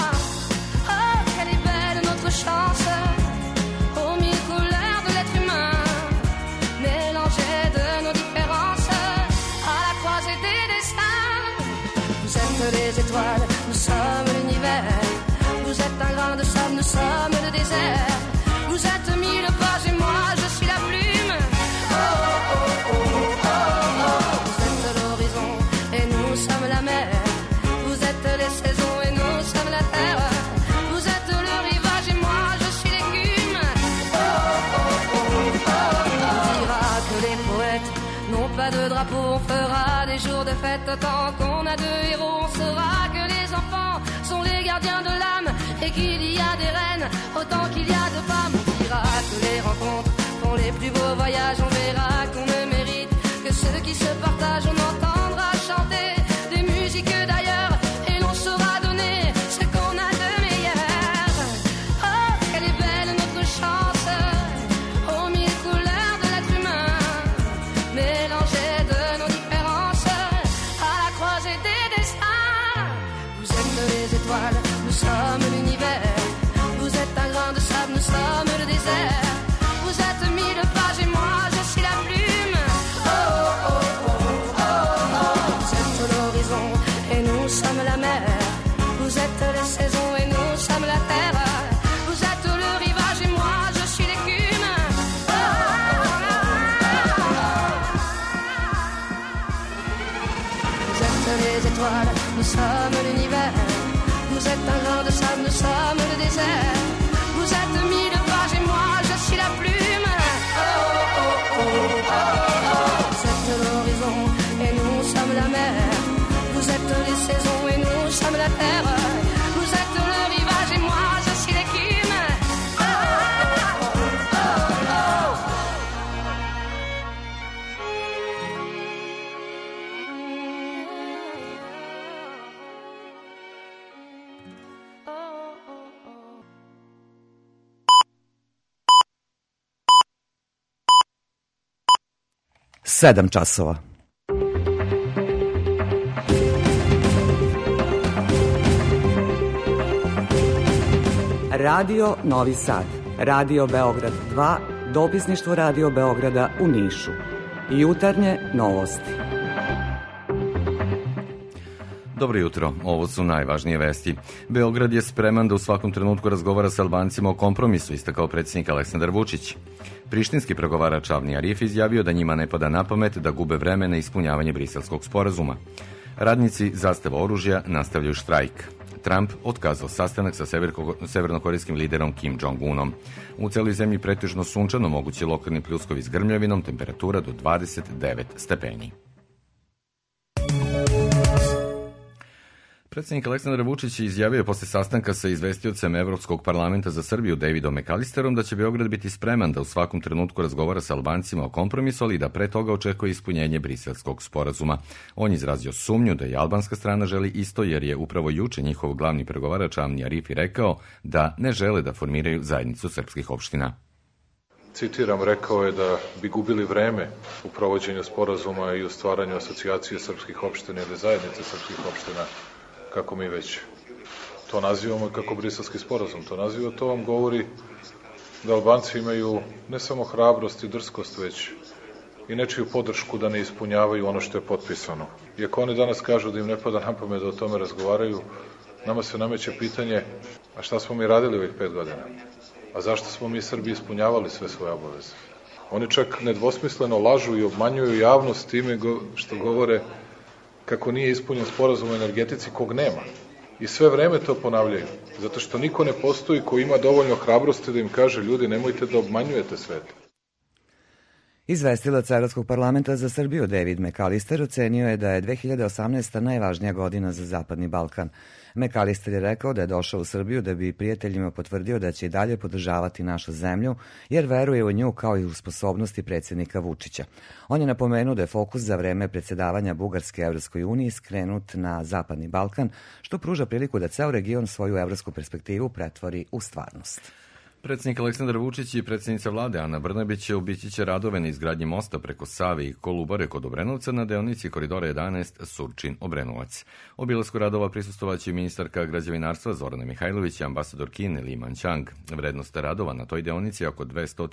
Oh, quelle est belle notre chance, aux mille couleurs de l'être humain, mélangées de nos différences, à la croisée des destins. Vous êtes les étoiles, nous sommes l'univers. Vous êtes un grain de sable, nous sommes le désert. Vous êtes mille pages et moi je suis la plume. Oh, oh, oh, oh, oh. Vous êtes l'horizon et nous sommes la mer. Vous êtes les saisons et nous sommes la terre. Vous êtes le rivage et moi je suis l'écume. Oh, oh, oh, oh, oh. On dira que les poètes n'ont pas de drapeau. On fera des jours de fête tant qu'on a deux héros. On saura que les enfants sont les gardiens de l'âme et qu'il y a des reines autant qu'il y a de femmes. On dira que les rencontres font les plus beaux voyages. On verra qu'on ne mérite que ceux qui se partagent. On entendra chanter des musiques d'ailleurs et l'on saura donner ce qu'on a de meilleur. Oh, quelle est belle notre chance, aux mille couleurs de l'être humain, mélangées de nos différences, à la croisée des destins. Vous êtes les étoiles, nous sommes l'univers. Vous êtes un grain de sable, nous sommes le désert. Vous êtes mille pages et moi je suis la plume. Oh, oh, oh, oh, oh. Vous êtes l'horizon et nous sommes la mer. Vous êtes les saisons et nous sommes la terre. Vous êtes le rivage et moi je suis l'écume. Oh, oh, oh, oh. Vous êtes les étoiles, nous sommes l'univers. Vous êtes un grain de sable, nous sommes le désert. Vous êtes mille pages et moi je suis la plume. Oh, oh, oh, oh, oh. Vous êtes l'horizon et nous sommes la mer. Vous êtes les saisons et nous sommes la terre. Vous êtes le rivage et moi je suis l'écume. Oh, oh, oh, oh. Sedam časova. Radio Novi Sad, Radio Beograd 2, dopisništvo Radio Beograda u Nišu. Jutarnje novosti. Dobro jutro, ovo su najvažnije vesti. Beograd je spreman da u svakom trenutku razgovara sa Albancima o kompromisu, istakao predsjednik Aleksandar Vučić. Prištinski pregovarač Avni Arif izjavio da njima ne pada na pamet da gube vreme na ispunjavanje Briselskog sporazuma. Radnici Zastava oružja nastavljaju štrajk. Trump otkazao sastanak sa severnokorejskim liderom Kim Jong-unom. U celoj zemlji pretežno sunčano, mogući lokalni pljuskovi s grmljavinom, temperatura do 29 stepeni. Predsjednik Aleksandar Vučić izjavio posle sastanka sa izvestiocem Evropskog parlamenta za Srbiju Davidom McAllisterom da će Beograd biti spreman da u svakom trenutku razgovara sa Albancima o kompromisu, ali da pre toga očekuje ispunjenje Briselskog sporazuma. On je izrazio sumnju da i albanska strana želi isto, jer je upravo juče njihov glavni pregovarač Avni Arifi rekao da ne žele da formiraju zajednicu srpskih opština. Citiram, rekao je da bi gubili vreme u provođenju sporazuma i u stvaranju asocijacije srpskih opština ili zajednice srpskih opština, kako mi već to nazivamo i kako Briselski sporazum to naziva. To vam govori da Albanci imaju ne samo hrabrost i drskost, već i nečiju podršku da ne ispunjavaju ono što je potpisano. Iako oni danas kažu da im ne pada na pamet da o tome razgovaraju, nama se nameće pitanje, a šta smo mi radili ovih 5 godina? A zašto smo mi Srbi ispunjavali sve svoje obaveze? Oni čak nedvosmisleno lažu i obmanjuju javnost time što govore kako nije ispunjen sporazum o energetici kog nema. I sve vreme to ponavljaju, zato što niko ne postoji ko ima dovoljno hrabrosti da im kaže, ljudi, nemojte da obmanjujete svet. Izvestilac Evropskog parlamenta za Srbiju David McAllister ocenio je da je 2018. najvažnija godina za Zapadni Balkan. McAllister je rekao da je došao u Srbiju da bi prijateljima potvrdio da će i dalje podržavati našu zemlju, jer veruje u nju kao i u sposobnosti predsjednika Vučića. On je napomenuo da je fokus za vreme predsjedavanja Bugarske Evropskoj uniji skrenut na Zapadni Balkan, što pruža priliku da ceo region svoju evropsku perspektivu pretvori u stvarnost. Predsjednik Aleksandar Vučić i predsjednica vlade Ana Brnabić obići će radove na izgradnji mosta preko Save i Kolubare kod Obrenovca na deonici koridora 11 Surčin-Obrenovac. Obilasku radova prisustvovaće ministarka građevinarstva Zorana Mihajlović i ambasador Kine Li Manchang. Vrednost radova na toj deonici je oko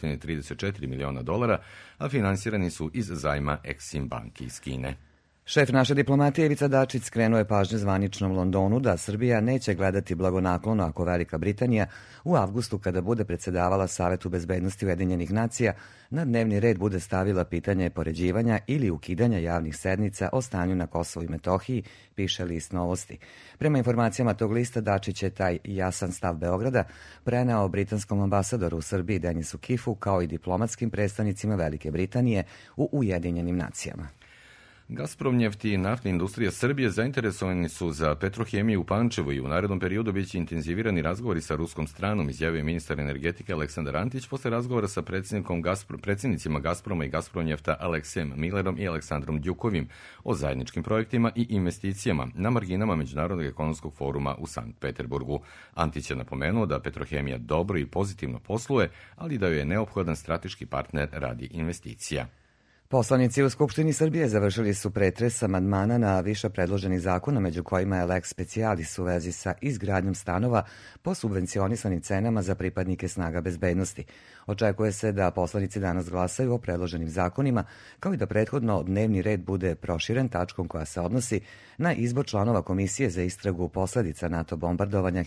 $234 miliona, a finansirani su iz zajma Exim banki iz Kine. Šef naše diplomatije Ivica Dačić skrenuo je pažnju zvaničnom Londonu da Srbija neće gledati blagonaklono ako Velika Britanija u avgustu, kada bude predsjedavala Savetu bezbednosti Ujedinjenih nacija, na dnevni red bude stavila pitanje poređivanja ili ukidanja javnih sednica o stanju na Kosovu i Metohiji, piše list Novosti. Prema informacijama tog lista, Dačić je taj jasan stav Beograda preneo britanskom ambasadoru u Srbiji Denisu Kifu, kao i diplomatskim predstavnicima Velike Britanije u Ujedinjenim nacijama. Gazprom Neft i naftna industrija Srbije zainteresovani su za Petrohemiju u Pančevu i u narednom periodu biće intenzivirani razgovori sa ruskom stranom, izjavio ministar energetike Aleksandar Antić posle razgovora sa predsjednicima Gazproma i Gazprom Njefta Aleksijem Millerom i Aleksandrom Djukovim o zajedničkim projektima i investicijama na marginama Međunarodnog ekonomskog foruma u Sankt Peterburgu. Antić je napomenuo da Petrohemija dobro i pozitivno posluje, ali da joj je neophodan strateški partner radi investicija. Poslanici u Skupštini Srbije završili su pretres amandmana na više predloženih zakona, među kojima je lex specialis u vezi sa izgradnjom stanova po subvencionisanim cenama za pripadnike snaga bezbednosti. Očekuje se da poslanici danas glasaju o predloženim zakonima, kao i da prethodno dnevni red bude proširen tačkom koja se odnosi na izbor članova Komisije za istragu posledica NATO bombardovanja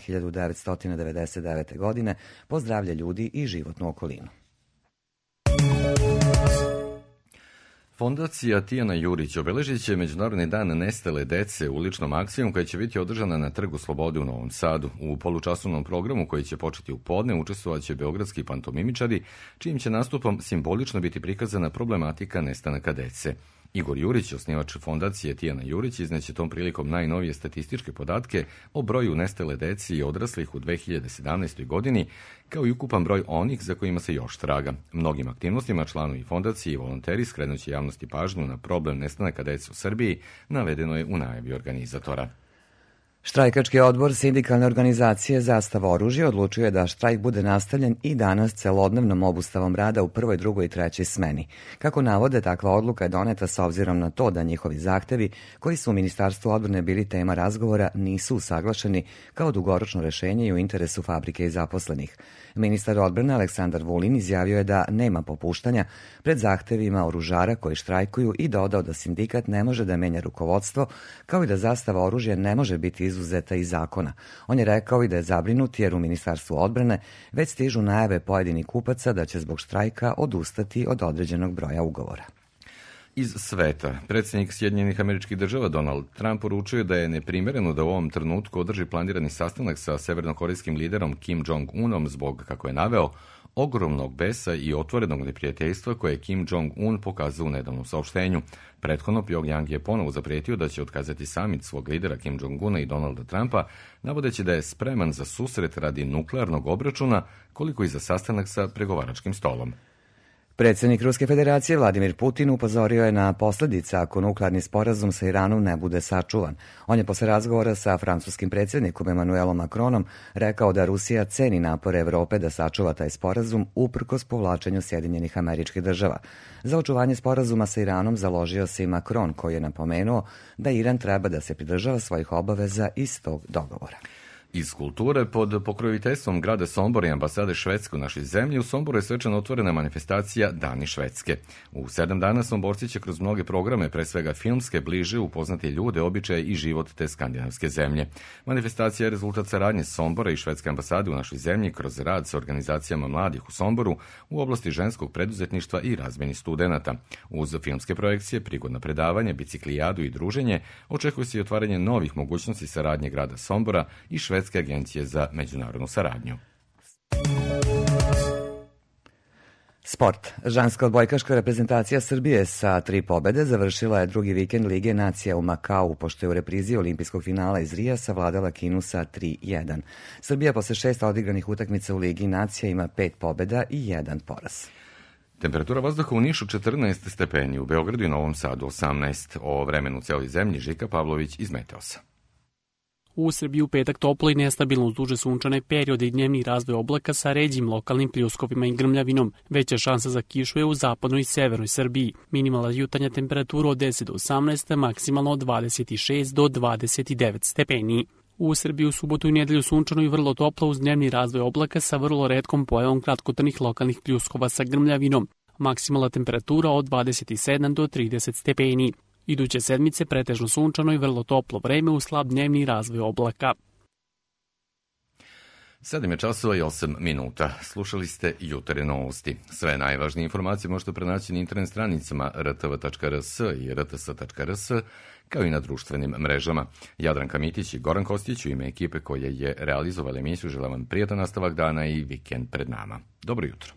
1999. godine po zdravlje ljudi i životnu okolinu. Fondacija Tijana Jurić obeležit će Međunarodni dan nestale dece uličnom akcijom koja će biti održana na Trgu Slobode u Novom Sadu. U polučasovnom programu koji će početi u podne učestvovaće beogradski pantomimičari, čijim će nastupom simbolično biti prikazana problematika nestanaka dece. Igor Jurić, osnivač fondacije Tijana Jurić, izneće tom prilikom najnovije statističke podatke o broju nestale deci i odraslih u 2017. godini, kao i ukupan broj onih za kojima se još traga. Mnogim aktivnostima članovi fondacije i volonteri skrenuće javnosti pažnju na problem nestanaka dece u Srbiji, navedeno je u najavi organizatora. Štrajkački odbor sindikalne organizacije Zastava oružja odlučuje da štrajk bude nastavljen i danas celodnevnom obustavom rada u prvoj, drugoj i trećoj smeni. Kako navode, takva odluka je doneta s obzirom na to da njihovi zahtevi, koji su u Ministarstvu odbrane bili tema razgovora, nisu usaglašeni kao dugoročno rešenje i u interesu fabrike i zaposlenih. Ministar odbrane Aleksandar Vulin izjavio je da nema popuštanja pred zahtevima oružara koji štrajkuju i dodao da sindikat ne može da menja rukovodstvo, kao i da Zastava oružja ne može biti izuzeta iz zakona. On je rekao i da je zabrinut jer u Ministarstvu odbrane već stižu najave pojedinih kupaca da će zbog štrajka odustati od određenog broja ugovora. Iz sveta, predsjednik Sjedinjenih Američkih Država Donald Trump poručuje da je neprimereno da u ovom trenutku održi planirani sastanak sa severnokorejskim liderom Kim Jong-unom zbog, kako je naveo, ogromnog besa i otvorenog neprijateljstva koje je Kim Jong-un pokazao u nedavnom saopštenju. Prethodno Pyongyang je ponovo zaprijetio da će otkazati samit svog lidera Kim Jong-una i Donalda Trumpa, navodeći da je spreman za susret radi nuklearnog obračuna, koliko i za sastanak sa pregovaračkim stolom. Predsjednik Ruske federacije Vladimir Putin upozorio je na posljedice ako nuklearni sporazum sa Iranom ne bude sačuvan. On je posle razgovora sa francuskim predsjednikom Emmanuelom Macronom rekao da Rusija ceni napore Evrope da sačuva taj sporazum uprkos povlačenju Sjedinjenih Američkih Država. Za očuvanje sporazuma sa Iranom založio se i Macron, koji je napomenuo da Iran treba da se pridržava svojih obaveza iz tog dogovora. Iz kulture, pod pokroviteljstvom grada Sombora i ambasade Švedske u našoj zemlji, u Somboru je svečano otvorena manifestacija Dani Švedske. U 7 dana Somborci će kroz mnoge programe, pre svega filmske, bliže upoznati ljude, običaje i život te skandinavske zemlje. Manifestacija je rezultat saradnje Sombora i Švedske ambasade u našoj zemlji kroz rad sa organizacijama mladih u Somboru u oblasti ženskog preduzetništva i razmeni studenata. Uz filmske projekcije, prigodna predavanja, biciklijadu i druženje, očekuje se i otvaranje novih mogućnosti saradnje grada Sombora i Švedske agencije za međunarodnu saradnju. Sport. Ženska odbojkaška reprezentacija Srbije sa 3 pobede završila je drugi vikend Lige nacija u Makau, pošto je u reprizi olimpijskog finala iz Rija savladala Kinu sa 3-1. Srbija posle 6 odigranih utakmica u Ligi nacija ima 5 pobeda i 1 poraz. Temperatura vazduha u Nišu 14 stepeni, u Beogradu i Novom Sadu 18. O vremenu u cijeloj zemlji Žika Pavlović iz Meteosa. U Srbiji u petak toplo i nestabilno uz duže sunčane periode i dnevni razvoj oblaka sa ređim lokalnim pljuskovima i grmljavinom. Veća šansa za kišu je u zapadnoj i severnoj Srbiji. Minimalna jutarnja temperatura od 10 do 18, maksimalno od 26 do 29 stepeni. U Srbiji u subotu i nedelju sunčano i vrlo toplo uz dnevni razvoj oblaka sa vrlo retkom pojavom kratkotrnih lokalnih pljuskova sa grmljavinom. Maksimalna temperatura od 27 do 30 stepeni. Iduće sedmice pretežno sunčano i vrlo toplo vreme uz slab dnevni razvoj oblaka. 7 je časova i 8 minuta. Slušali ste Jutarnje novosti. Sve najvažnije informacije možete pronaći na internet stranicama rtv.rs i rts.rs, kao i na društvenim mrežama. Jadranka Mitić i Goran Kostić u ime ekipe koja je realizovala emisiju želim vam prijatan nastavak dana i vikend pred nama. Dobro jutro.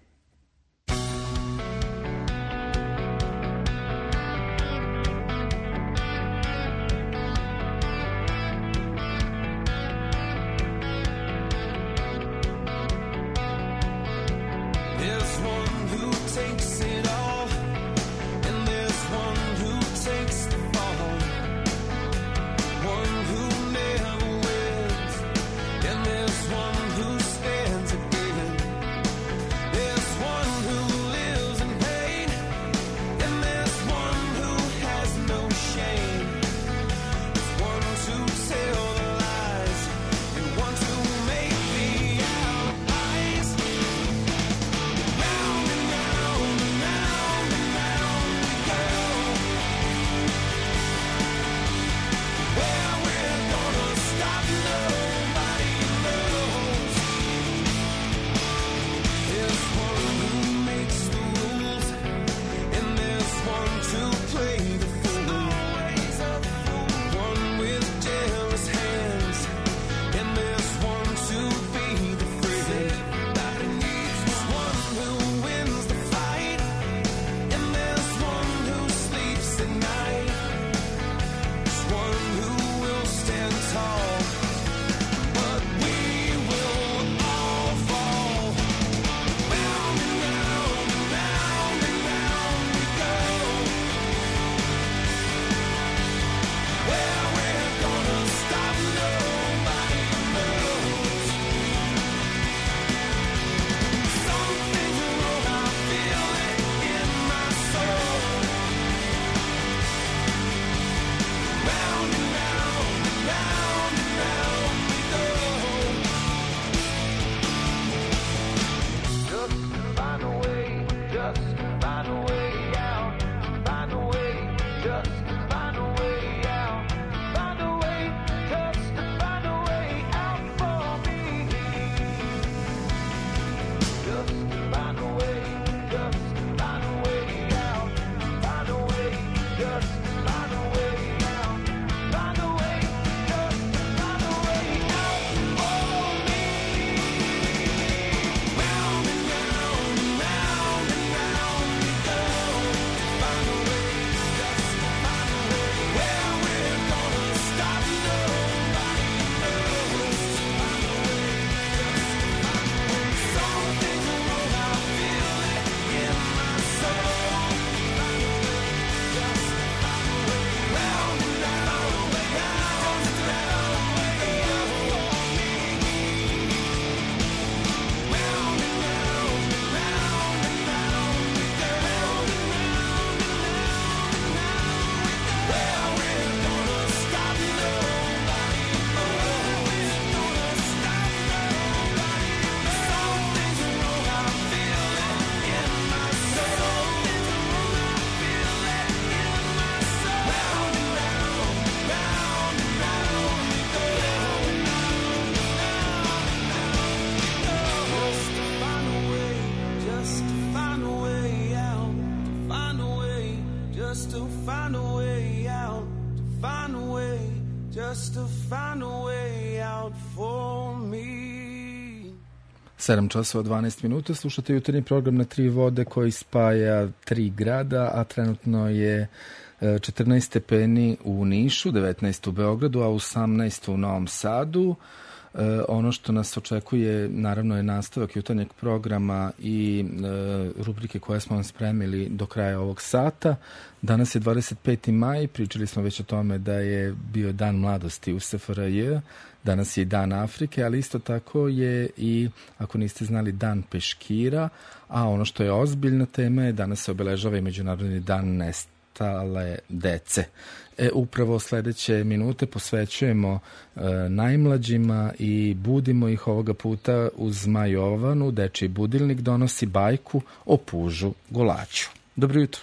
7 časova 12 minuta, slušate jutarnji program na 3 vode koji spaja 3 grada, a trenutno je 14 stepeni u Nišu, 19 u Beogradu, a 18 u Novom Sadu. Ono što nas očekuje naravno je nastavak jutarnjeg programa i rubrike koje smo vam spremili do kraja ovog sata. Danas je 25. maj, pričali smo već o tome da je bio dan mladosti u SFRJ, danas je i dan Afrike, ali isto tako je i, ako niste znali, dan peškira, a ono što je ozbiljna tema je danas se obeležava i Međunarodni dan nestale dece. Upravo sledeće minute posvećujemo najmlađima i budimo ih ovoga puta uz Maju Jovanu. Dečiji budilnik donosi bajku o pužu Golaću. Dobro jutro.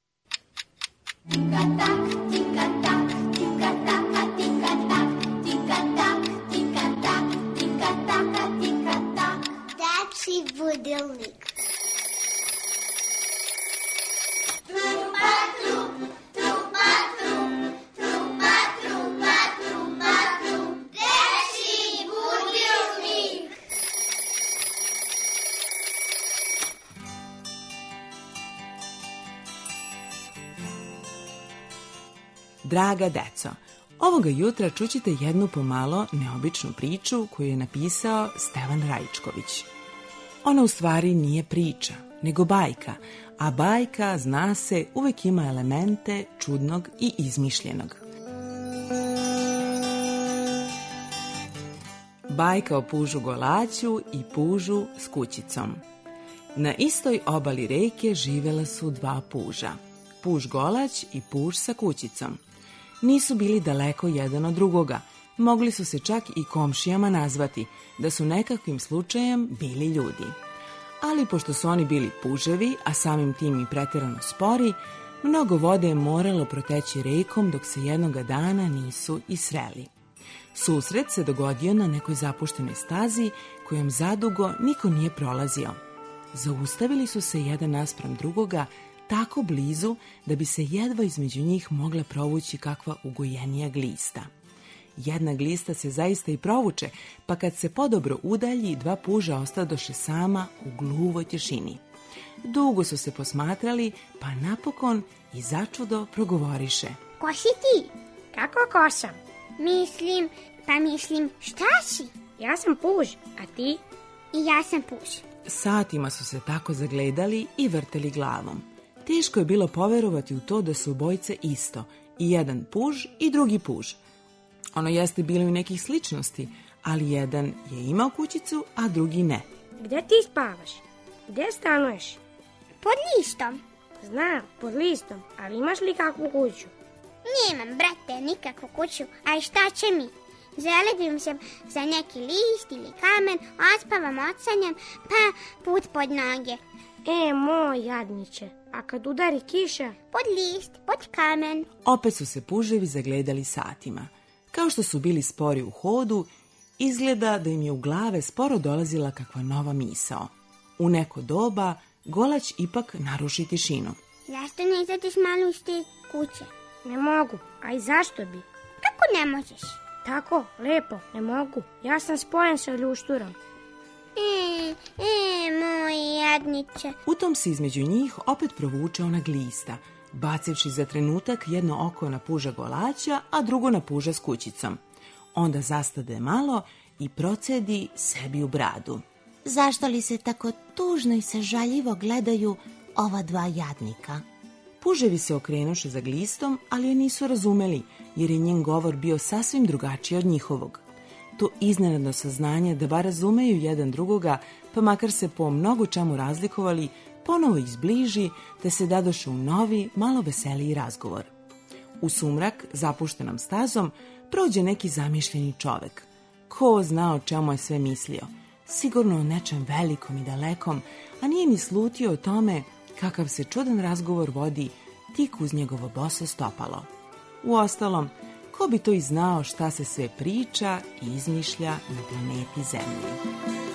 Dečiji budilnik. Draga deco, ovoga jutra čućete jednu pomalo neobičnu priču koju je napisao Stevan Rajičković. Ona u stvari nije priča, nego bajka, a bajka, zna se, uvek ima elemente čudnog i izmišljenog. Bajka o pužu Golaću i pužu s kućicom. Na istoj obali reke živela su dva puža, puž Golać i puž sa kućicom. Nisu bili daleko jedan od drugoga, mogli su se čak i komšijama nazvati, da su nekakvim slučajem bili ljudi. Ali pošto su oni bili puževi, a samim tim i pretjerano spori, mnogo vode je moralo proteći rekom dok se jednoga dana nisu i sreli. Susret se dogodio na nekoj zapuštenoj stazi kojom zadugo niko nije prolazio. Zaustavili su se jedan naspram drugoga, tako blizu da bi se jedva između njih mogla provući kakva ugojenija glista. Jedna glista se zaista i provuče, pa kad se podobro udalji, dva puža ostadoše sama u gluvoj tišini. Dugo su se posmatrali, pa napokon i začudo progovoriše. Ko si ti? Kako ko sam? Mislim, šta si? Ja sam puž, a ti? I ja sam puž. Satima su se tako zagledali i vrteli glavom. Teško je bilo poverovati u to da su obojice isto, i jedan puž i drugi puž. Ono jeste bilo i nekih sličnosti, ali jedan je imao kućicu, a drugi ne. Gde ti spavaš? Gde stanuješ? Pod listom. Znam, pod listom, ali imaš li kakvu kuću? Nemam, brate, nikakvu kuću, a šta će mi? Zaljubim se za neki list ili kamen, ospavam ocanjem, pa put pod noge. Moj jadniče, a kad udari kiša? Pod list, pod kamen. Opet su se puževi zagledali satima. Kao što su bili spori u hodu, izgleda da im je u glave sporo dolazila kakva nova misao. U neko doba Golać ipak naruši tišinu. Zašto ne izađeš malo iz te kuće? Ne mogu, a i zašto bi? Kako ne možeš? Tako, lepo, ne mogu. Ja sam spojen sa ljušturom. Moj jadniče. U tom se između njih opet provuče ona glista, bacivši za trenutak jedno oko na puža Golaća, a drugo na puža s kućicom. Onda zastade malo i procedi sebi u bradu. Zašto li se tako tužno i sažaljivo gledaju ova dva jadnika? Puževi se okrenuše za glistom, ali je nisu razumeli, jer je njen govor bio sasvim drugačiji od njihovog. To iznenadno saznanje da bar razumeju jedan drugoga, pa makar se po mnogo čemu razlikovali, ponovo izbliži, te se dadoše u novi, malo veseliji razgovor. U sumrak, zapuštenom stazom, prođe neki zamišljeni čovek. Ko zna o čemu je sve mislio? Sigurno o nečem velikom i dalekom, a nije ni slutio o tome kakav se čudan razgovor vodi tik uz njegovo boso stopalo. Uostalom, ko bi to i znao šta se sve priča i izmišlja na planeti Zemlji.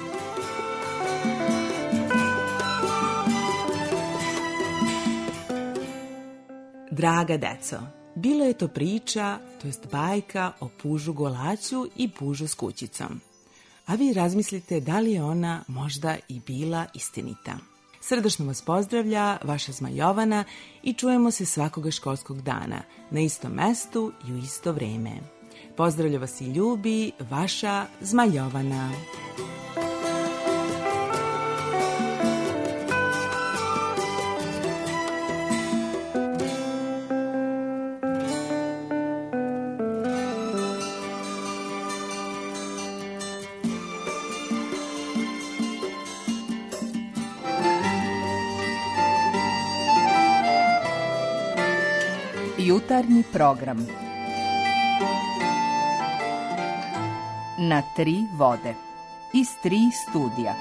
Draga deco, bilo je to priča, to jest bajka o pužu Golaću i pužu s kućicom. a vi razmislite da li je ona možda i bila istinita. Srdačno vas pozdravlja vaša Zma Jovana i čujemo se svakoga školskog dana na istom mestu i u isto vreme. Pozdravlja vas i ljubi vaša Zma Jovana. Jutarnji program na 3 vode iz 3 studija.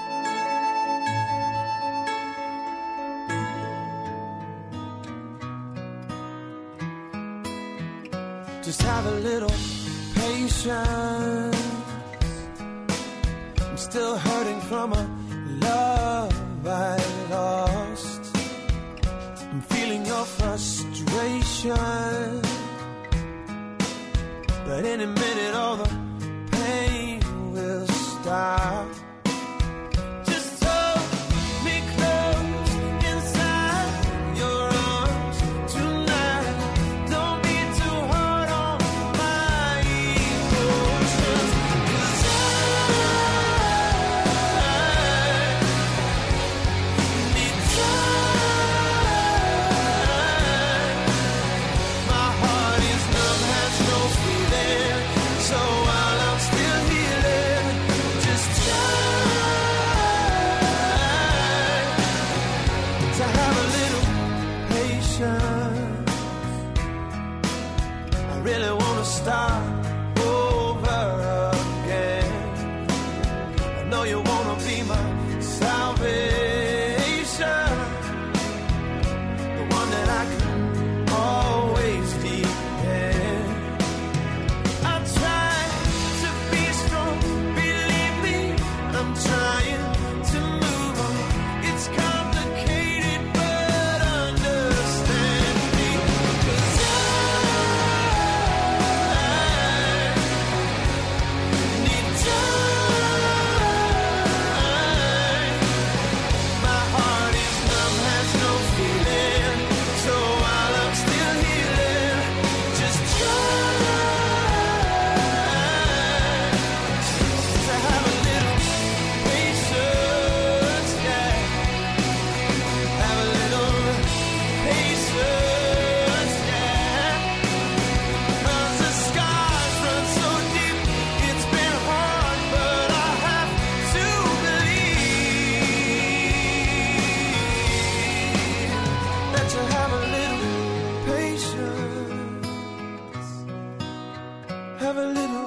Just have a little patience. I'm still hurting from a love I lost. I'm feeling your frustration, but in a minute all the pain will stop. Just hold me close inside your arms tonight. Don't be too hard on my emotions, 'cause I need time. My heart is numb, has no feeling, so while I'm still healing, just try to have a little patience. I really want to start over again. I know you want to be my salvation, the one that I can always depend. I try to be strong, believe me, I'm trying to move on. It's complicated, but understand me, 'cause I need time. My heart is numb, has no feeling, so while I'm still healing, just try to have a little patience, yeah. Have a little patience, yeah. 'Cause the scars run so deep, it's been hard, but I have to believe that you have a little patience. Have a little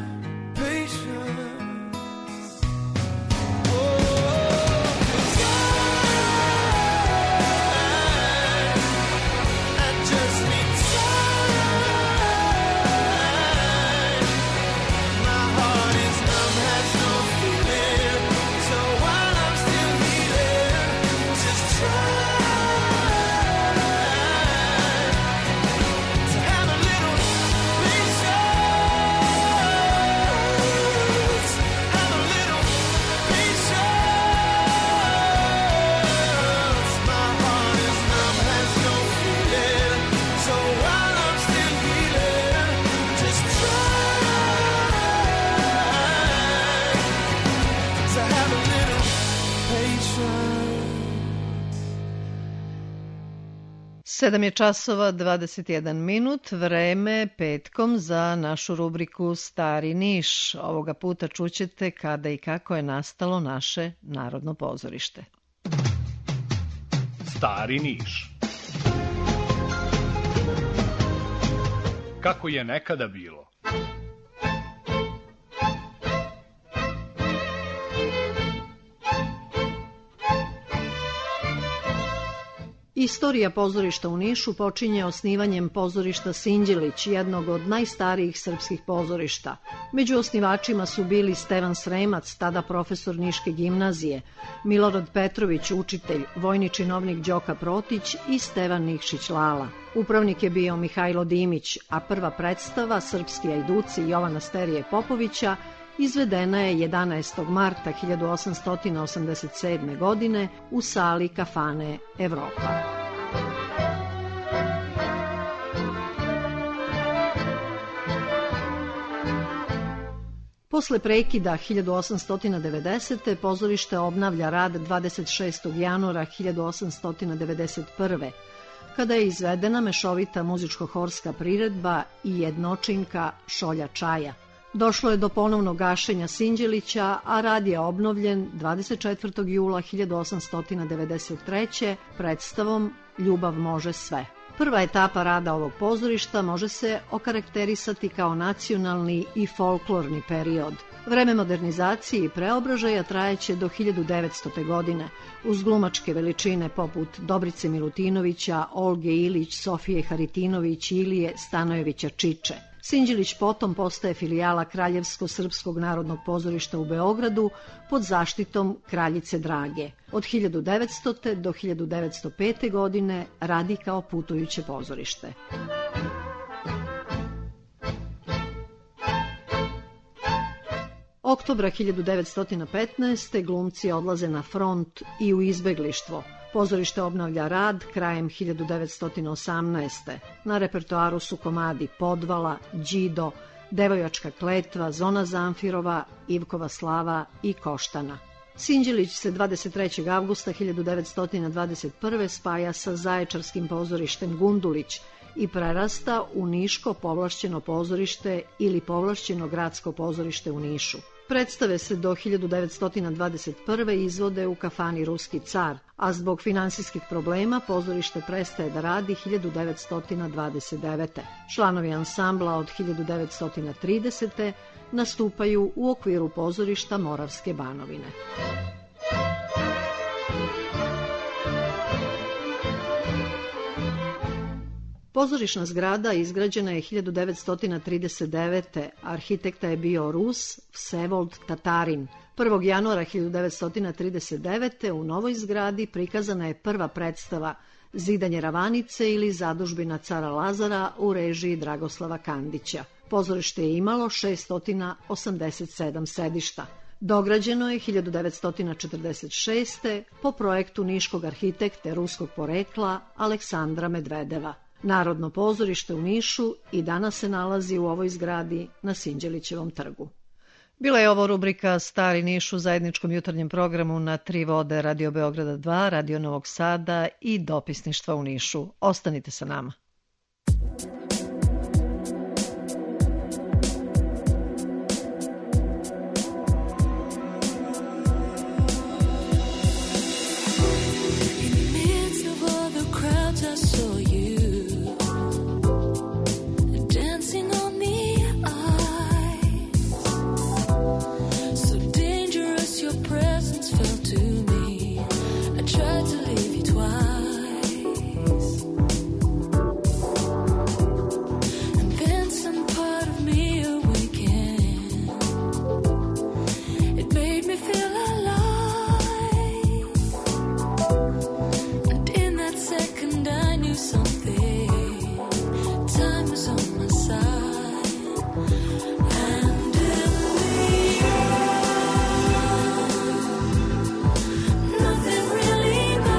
patience. Oh, 'cause I just need time. My heart is numb, has no feeling, so while I'm still healing, just try to have a little patience. Have a little patience. My heart is numb, has no feeling, so while I'm still healing, just try to have a little patience. 7 je časova 21 minut, vreme petkom za našu rubriku Stari Niš. Ovoga puta čućete kada i kako je nastalo naše Narodno pozorište. Stari Niš. Kako je nekada bilo. Istorija pozorišta u Nišu počinje osnivanjem pozorišta Sinđelić, jednog od najstarijih srpskih pozorišta. Među osnivačima su bili Stevan Sremac, tada profesor Niške gimnazije, Milorad Petrović, učitelj, vojni činovnik Đoka Protić i Stevan Nikšić Lala. Upravnik je bio Mihajlo Dimić, a prva predstava Srpski ajduci Jovana Sterije Popovića Izvedena je 11. marta 1887. godine u sali kafane Evropa. Posle prekida 1890. pozorište obnavlja rad 26. januara 1891. kada je izvedena mešovita muzičko-horska priredba i jednočinka Šolja čaja. Došlo je do ponovnog gašenja Sinđelića, a rad je obnovljen 24. jula 1893. predstavom Ljubav može sve. Prva etapa rada ovog pozorišta može se okarakterisati kao nacionalni i folklorni period. Vreme modernizacije i preobražaja trajeće do 1900. godine, uz glumačke veličine poput Dobrice Milutinovića, Olge Ilić, Sofije Haritinović, Ilije Stanojevića Čiče. Sinđelić potom postaje filijala Kraljevsko-srpskog narodnog pozorišta u Beogradu pod zaštitom Kraljice Drage. Od 1900. do 1905. godine radi kao putujuće pozorište. Oktobra 1915. glumci odlaze na front i u izbeglištvo. Pozorište obnavlja rad krajem 1918. Na repertoaru su komadi Podvala, Đido, Devojačka kletva, Zona Zamfirova, Ivkova slava i Koštana. Sinđelić se 23. avgusta 1921. spaja sa Zaječarskim pozorištem Gundulić i prerasta u Niško povlašćeno pozorište ili povlašćeno gradsko pozorište u Nišu. Predstave se do 1921. izvode u kafani Ruski car, a zbog finansijskih problema pozorište prestaje da radi 1929. Članovi ansambla od 1930. nastupaju u okviru pozorišta Moravske Banovine. Pozorišna zgrada izgrađena je 1939. Arhitekta je bio Rus Vsevold Tatarin. 1. januara 1939. u novoj zgradi prikazana je prva predstava Zidanje Ravanice ili Zadužbina cara Lazara u režiji Dragoslava Kandića. Pozorište je imalo 687 sedišta. Dograđeno je 1946. po projektu niškog arhitekte ruskog porekla Aleksandra Medvedeva. Narodno pozorište u Nišu i danas se nalazi u ovoj zgradi na Sinđelićevom trgu. Bila je ovo rubrika Stari Niš u zajedničkom jutarnjem programu na Tri vode Radio Beograda 2, Radio Novog Sada i Dopisništva u Nišu. Ostanite sa nama. Nothing really matters.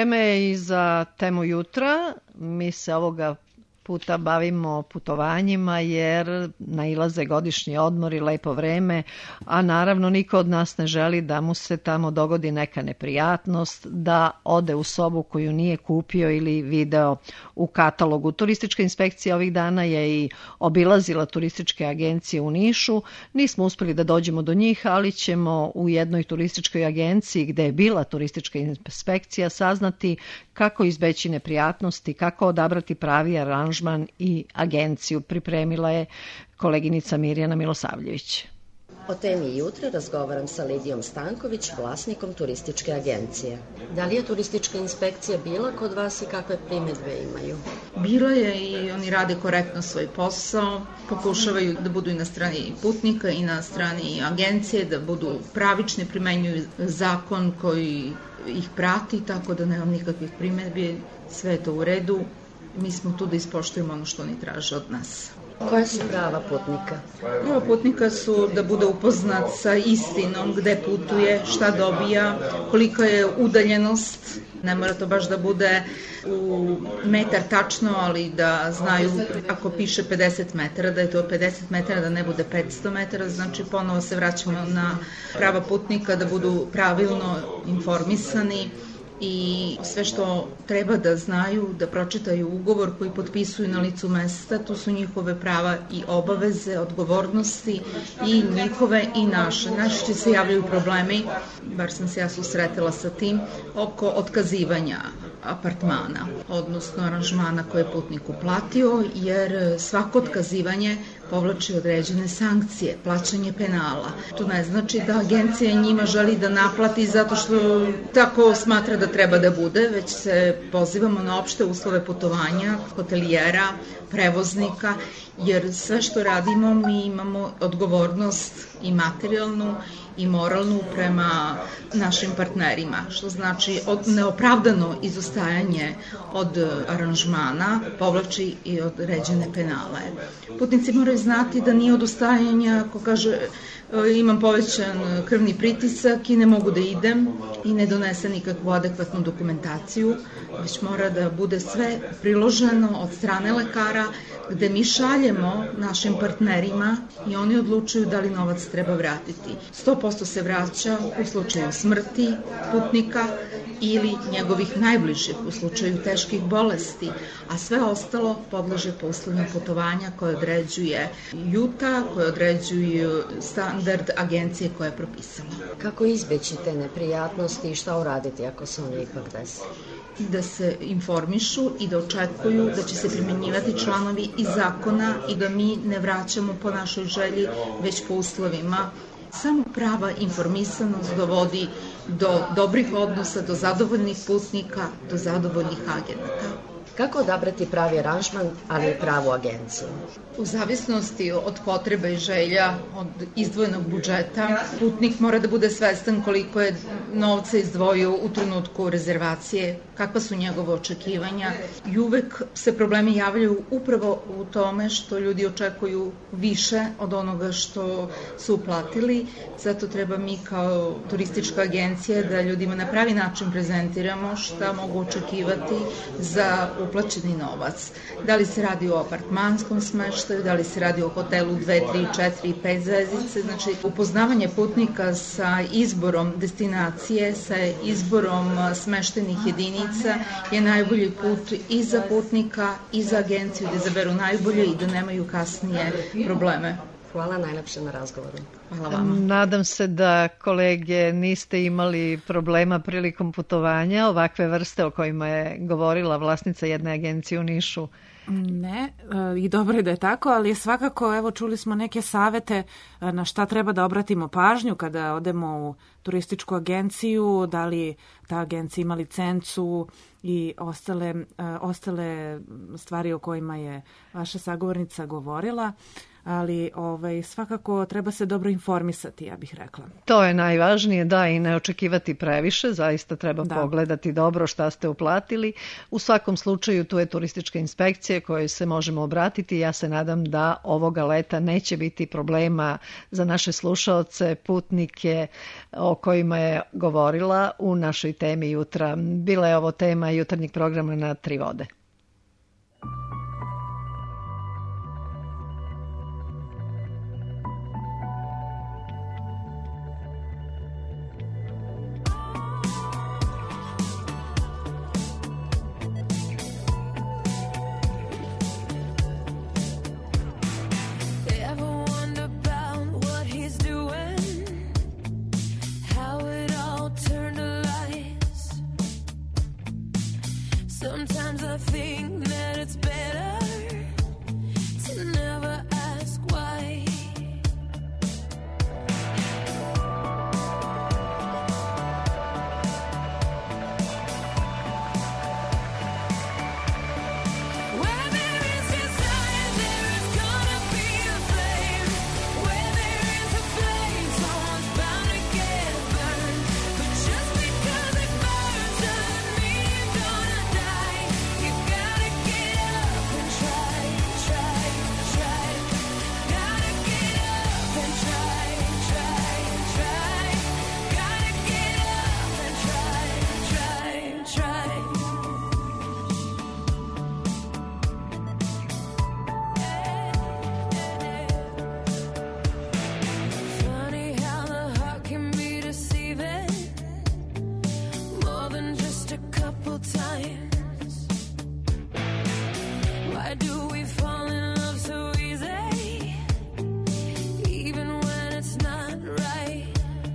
Vreme je i za temu jutra. Mi se ovoga puta bavimo putovanjima jer nailaze godišnji odmori, lepo vreme, a naravno niko od nas ne želi da mu se tamo dogodi neka neprijatnost, da ode u sobu koju nije kupio ili video u katalogu. Turistička inspekcija ovih dana je i obilazila turističke agencije u Nišu. Nismo uspeli da dođemo do njih, ali ćemo u jednoj turističkoj agenciji gde je bila turistička inspekcija saznati kako izbeći neprijatnosti, kako odabrati pravi aranžman i agenciju. Pripremila je koleginica Mirjana Milosavljević. O temi jutra razgovaram sa Lidijom Stanković, vlasnikom turističke agencije. Da li je turistička inspekcija bila kod vas i kakve primedbe imaju? Bila je i oni rade korektno svoj posao, pokušavaju da budu i na strani putnika i na strani agencije, da budu pravični, primenjuju zakon koji ih prati, tako da nemam nikakvih primedbi, sve je to u redu. Mi smo tu da ispoštujemo ono što oni traže od nas. Koja su prava putnika? Prava putnika su da bude upoznat sa istinom, gde putuje, šta dobija, kolika je udaljenost. Ne mora to baš da bude u metar tačno, ali da znaju ako piše 50 metara, da je to 50 metara, da ne bude 500 metara. Znači ponovo se vraćamo na prava putnika, da budu pravilno informisani i sve što treba da znaju, da pročitaju ugovor koji potpisuju na licu mesta, tu su njihove prava i obaveze, odgovornosti i njihove i naše. Najčešće se javljaju problemi, bar sam se ja susretila sa tim, oko otkazivanja apartmana, odnosno aranžmana koje je putnik uplatio, jer svako otkazivanje povlači određene sankcije, plaćanje penala. To ne znači da agencija njima želi da naplati zato što tako smatra da treba da bude, već se pozivamo na opšte uslove putovanja, hotelijera, prevoznika, jer sve što radimo mi imamo odgovornost i materijalnu i moralnu prema našim partnerima, što znači neopravdano izostajanje od aranžmana povlači i određene penale. Putnici moraju znati da nije odustajanja ako kaže imam povećan krvni pritisak i ne mogu da idem i ne donese nikakvu adekvatnu dokumentaciju, već mora da bude sve priloženo od strane lekara gde mi šaljemo našim partnerima i oni odlučuju da li novac treba vratiti. 100% se vraća u slučaju smrti putnika ili njegovih najbližih u slučaju teških bolesti, a sve ostalo podleže po uslovima putovanja koje određuje JUTA, koje određuju standard agencije koje je propisano. Kako izbeći te neprijatnosti i šta uraditi ako se one ipak desi? Da se informišu i da očekuju da će se primenjivati članovi iz zakona i da mi ne vraćamo po našoj želji, već po uslovima. Samo prava informisanost dovodi do dobrih odnosa, do zadovoljnih putnika, do zadovoljnih agenata. Kako odabrati pravi aranžman, ali i pravu agenciju? U zavisnosti od potreba i želja, od izdvojenog budžeta, putnik mora da bude svestan koliko je novca izdvojio u trenutku rezervacije, kakva su njegove očekivanja i uvek se problemi javljaju upravo u tome što ljudi očekuju više od onoga što su uplatili, zato treba mi kao turistička agencija da ljudima na pravi način prezentiramo šta mogu očekivati za uplaćeni novac. Da li se radi o apartmanskom smeštaju, da li se radi o hotelu 2, 3, 4 i 5 zvezdice. Znači, upoznavanje putnika sa izborom destinacije, sa izborom smeštenih jedinica je najbolji put i za putnika i za agenciju da izaberu najbolje i da nemaju kasnije probleme. Hvala najlepše na razgovoru. Hvala vama. Nadam se da, kolege, niste imali problema prilikom putovanja ovakve vrste o kojima je govorila vlasnica jedne agencije u Nišu. Ne, i dobro je da je tako, ali svakako, evo, čuli smo neke savete na šta treba da obratimo pažnju kada odemo u turističku agenciju, da li ta agencija ima licencu i ostale stvari o kojima je vaša sagovornica govorila. ali svakako treba se dobro informisati, ja bih rekla. To je najvažnije, da, i ne očekivati previše, zaista treba pogledati dobro šta ste uplatili. U svakom slučaju tu je turistička inspekcija kojoj se možemo obratiti. Ja se nadam da ovoga leta neće biti problema za naše slušaoce, putnike o kojima je govorila u našoj temi jutra. Bila je ovo tema jutarnjeg programa na Tri vode. Sometimes I think that it's better to never ask why. Where there is desire, there is gonna be a flame. Where there is a flame, someone's bound to get burned. But just because it burns doesn't mean you're gonna die. You gotta get up and try, try, try. Gotta get up and try, try, try. Gotta get up and try, try, try. Funny how the heart can be deceiving more than just a couple times. Why do we fall in love so easy, even when it's not right?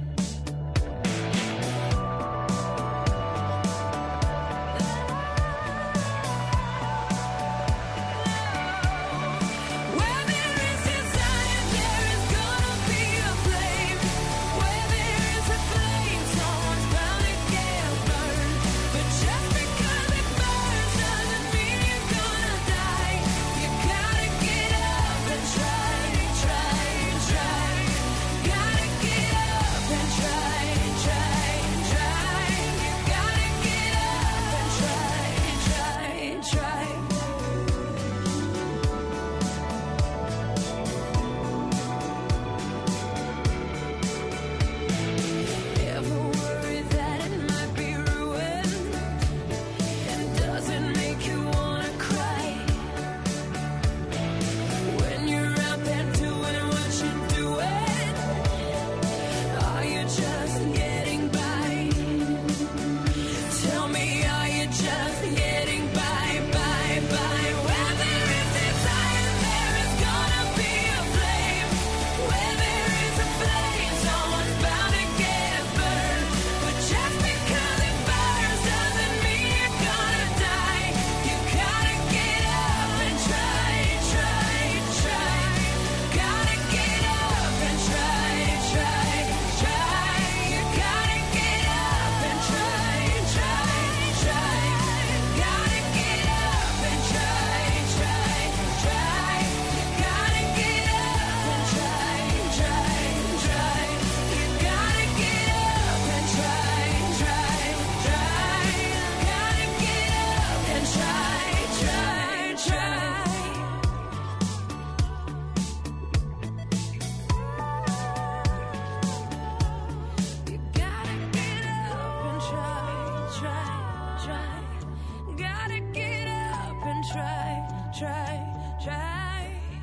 Where there is desire, there is gonna be a flame. Where there is a flame, someone's bound to get burned. But just because it burns doesn't mean you're gonna die. You gotta get up and try, try, try. Gotta get up and try, try, try. You gotta get up and try, try, try. Ever worry that it might be ruined? And does it make you wanna cry? When you're out there doing what you're doing, are you just getting by? Tell me, are you just getting by, by, by? Where there is desire, there is gonna be a flame. Where there is a flame, someone's bound to get burned. But just because it burns doesn't mean you're gonna die. You gotta get up and try, try, try. Gotta get up and try, try, try. You gotta get up and try, try, try. Gotta get up and try, try, try. You gotta get up and try, try, try. You gotta get up and try, try, try. Gotta get up and try, try, try. You gotta get up and try, try, try. Gotta get up and try, try, try.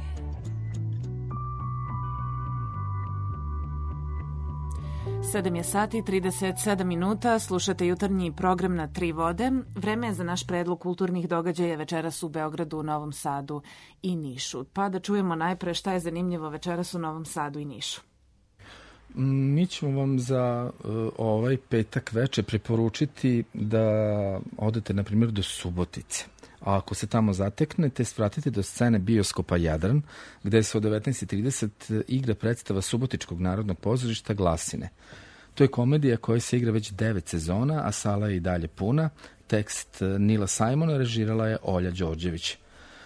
7 je sati, 37 minuta, slušate jutarnji program na Tri vode. Vreme je za naš predlog kulturnih događaja večeras u Beogradu, Novom Sadu i Nišu. Pa da čujemo najpre šta je zanimljivo večeras u Novom Sadu i Nišu. Mi ćemo vam za ovaj petak veče preporučiti da odete, na primjer, do Subotice. A ako se tamo zateknete, svratite do scene bioskopa Jadran, gde se od 19.30 igra predstava Subotičkog narodnog pozorišta Glasine. To je komedija koja se igra već 9 sezona, a sala je i dalje puna. Tekst Nila Sajmona režirala je Olja Đorđević.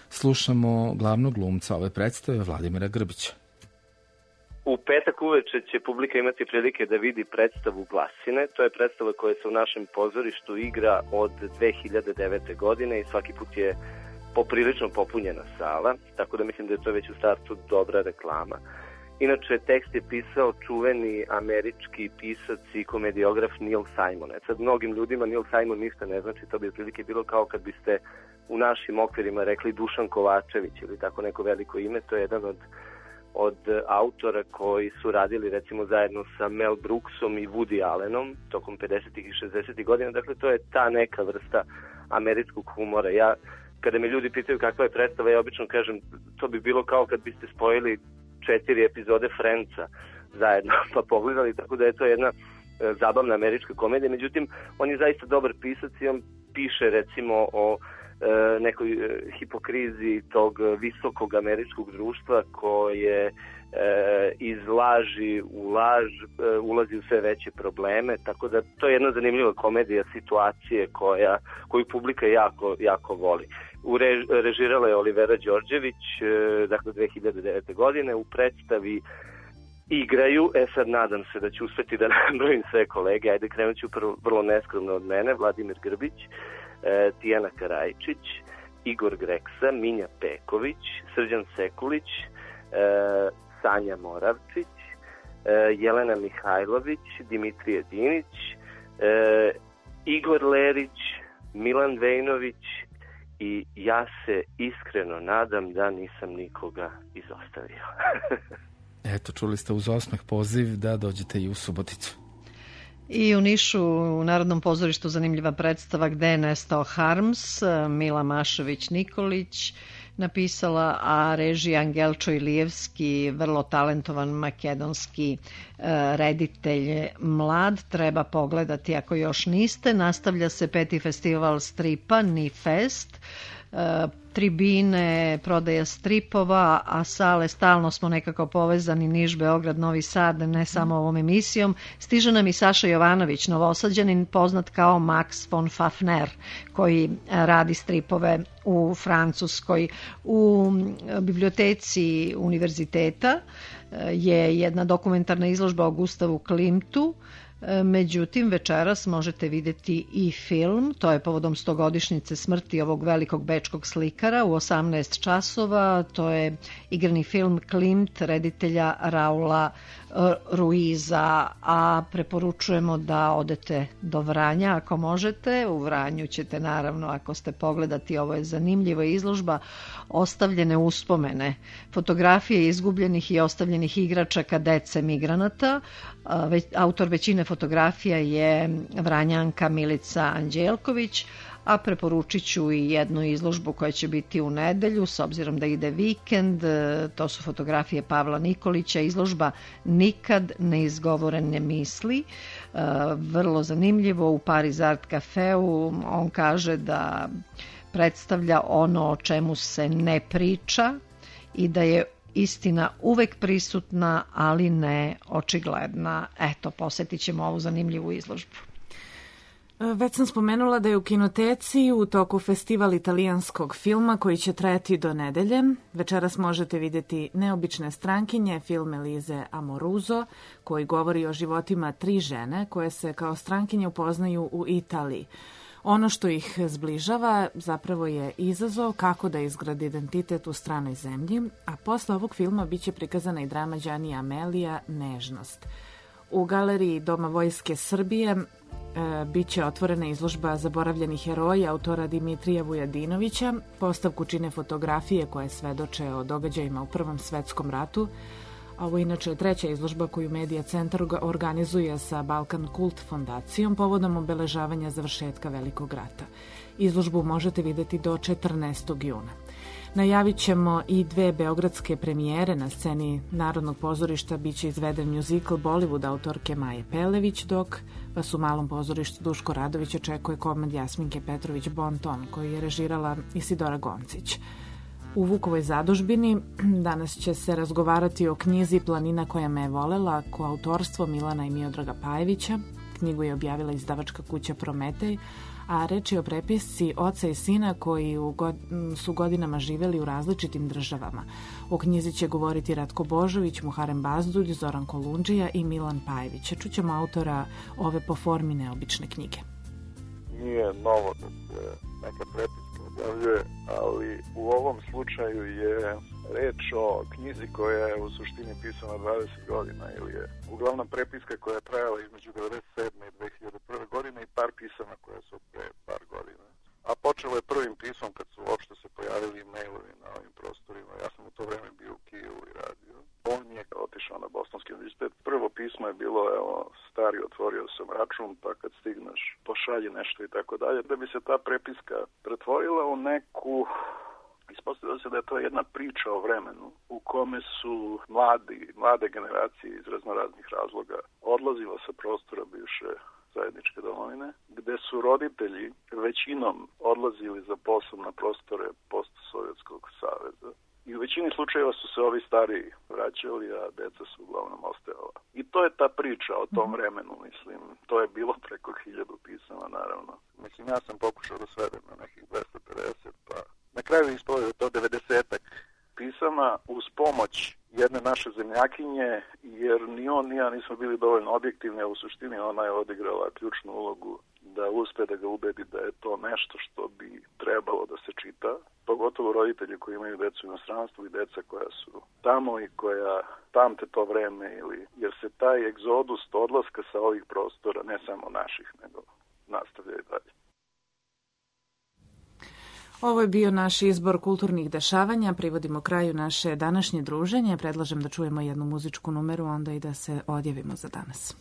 slušamo glavnog glumca ove predstave, Vladimira Grbića. U petak uveče će publika imati prilike da vidi predstavu Glasine. To je predstava koja se u našem pozorištu igra od 2009. godine i svaki put je poprilično popunjena sala, tako da mislim da je to već u startu dobra reklama. Inače, tekst je pisao čuveni američki pisac i komediograf Neil Simon. Sad, mnogim ljudima Neil Simon ništa ne znači, to bi otprilike bilo kao kad biste u našim okvirima rekli Dušan Kovačević ili tako neko veliko ime. To je jedan od autora koji su radili recimo zajedno sa Mel Brooksom i Woody Allenom tokom 50. i 60. godina. Dakle, to je ta neka vrsta američkog humora. Kada me ljudi pitaju kakva je predstava, ja obično kažem, to bi bilo kao kad biste spojili 4 epizode Friendsa zajedno pa pogledali, tako da je to jedna zabavna američka komedija. Međutim, on je zaista dobar pisac i on piše recimo o nekoj hipokrizi tog visokog američkog društva koje iz laži u laž ulazi u sve veće probleme, tako da to je jedna zanimljiva komedija situacije koju publika jako voli. Režirala je Olivera Đorđević, dakle 2009. godine. U predstavi igraju, sad nadam se da ću uspeti da nabrojim sve kolege, ajde krenut ću vrlo neskromno od mene, Vladimir Grbić, Tijana Karajčić, Igor Greksa, Minja Peković, Srđan Sekulić, Sanja Moravčić, Jelena Mihajlović, Dimitrije Dinić, Igor Lerić, Milan Vejnović i ja se iskreno nadam da nisam nikoga izostavio. Eto, čuli ste uz osmeh poziv da dođete i u Suboticu. I u Nišu u Narodnom pozorištu zanimljiva predstava Gde je nestao Harms, Mila Mašović-Nikolić napisala, a režija Angelčo Ilijevski, vrlo talentovan makedonski reditelj mlad, treba pogledati ako još niste. Nastavlja se 5. festival stripa Nifest, tribine, prodaja stripova, a sale stalno smo nekako povezani, Niš, Beograd, Novi Sad, ne samo ovom emisijom. Stiže nam i Saša Jovanović, Novosađanin, poznat kao Max von Fafner, koji radi stripove u Francuskoj. U biblioteci univerziteta je jedna dokumentarna izložba o Gustavu Klimtu. Međutim, večeras možete vidjeti i film, to je povodom 100-godišnjice smrti ovog velikog bečkog slikara u 18 časova, to je igrani film Klimt reditelja Raula Ruiza, a preporučujemo da odete do Vranja ako možete. U Vranju ćete naravno, ako ste pogledati, ovo je zanimljiva izložba, ostavljene uspomene, fotografije izgubljenih i ostavljenih igračaka dece migranata. Autor većine fotografija je Vranjanka Milica Anđelković, a preporučit ću i jednu izložbu koja će biti u nedelju, s obzirom da ide vikend. To su fotografije Pavla Nikolića, izložba Nikad neizgovorene misli. Vrlo zanimljivo, u Paris Art Cafeu. On kaže da predstavlja ono o čemu se ne priča i da je istina uvek prisutna, ali ne očigledna. Eto, posjetit ćemo ovu zanimljivu izložbu. Već sam spomenula da je u kinoteci u toku festival italijanskog filma koji će trajati do nedelje. Večeras možete vidjeti Neobične strankinje, film Elize Amoruso, koji govori o životima 3 žene koje se kao strankinje upoznaju u Italiji. Ono što ih zbližava zapravo je izazov kako da izgradi identitet u stranoj zemlji, a posle ovog filma biće prikazana i drama Đanija Amelija Nežnost. U galeriji Doma Vojske Srbije biće otvorena izložba zaboravljenih heroja autora Dimitrija Vujadinovića. Postavku čine fotografije koje svedoče o događajima u Prvom svetskom ratu. Ovo inače je 3. izložba koju Medija centar organizuje sa Balkan Kult fondacijom povodom obeležavanja završetka Velikog rata. Izložbu možete vidjeti do 14. juna. Najavit ćemo i 2 beogradske premijere. Na sceni Narodnog pozorišta biće izveden muzikl Bollywood autorke Maje Pelević, dok vas u Malom pozorištu Duško Radović očekuje komad Jasminke Petrović Bonton, koju je režirala Isidora Goncić. U Vukovoj zadužbini danas će se razgovarati o knjizi Planina koja me je volela, koautorstvo Milana i Miodraga Pajevića. Knjigu je objavila izdavačka kuća Prometej, a reč je o prepisci oca i sina koji su godinama živeli u različitim državama. O knjizi će govoriti Ratko Božović, Muharem Bazdulj, Zoran Kolundžija i Milan Pajević. Čućemo autora ove po formi neobične knjige. Nije novo da se neka prepiska objavljuje, ali u ovom slučaju je reč o knjizi koja je u suštini pisana 20 godina ili je uglavnom prepiska koja je trajala između 1997. i 2001. godine i par pisama koje su pre par godina. A počelo je prvim pismom kad su uopšte se pojavili mailovi na ovim prostorima. Ja sam u to vreme bio u Kijevu i radio. On je otišao na Bostonski univerzitet. Prvo pismo je bilo, evo, stari, otvorio sam račun, pa kad stigneš pošalji nešto i tako dalje. Da bi se ta prepiska pretvorila u neku... Ispostavilo se da je to jedna priča o vremenu u kome su mlade generacije iz raznoraznih razloga odlazile sa prostora bivše zajedničke domovine, gde su roditelji većinom odlazili za posao na prostore postsovjetskog saveza. I u većini slučajeva su se ovi stariji vraćali, a deca su uglavnom ostajala. I to je ta priča o tom vremenu, mislim. To je bilo preko 1000 pisama, naravno. Mislim, ja sam pokušao da svedem na nekih 250, pa na kraju ispalo je to 90-ak pisama uz pomoć jedne naše zemljakinje, jer ni on ni ja nismo bili dovoljno objektivni, a u suštini ona je odigrala ključnu ulogu da uspe da ga ubedi da je to nešto što bi trebalo da se čita, pogotovo roditelji koji imaju decu u inostranstvu i deca koja su tamo i koja pamte to vreme, jer se taj egzodus odlaska sa ovih prostora, ne samo naših, nego nastavlja i dalje. Ovo je bio naš izbor kulturnih dešavanja. Privodimo kraju naše današnje druženje. Predlažem da čujemo jednu muzičku numeru, onda i da se odjavimo za danas.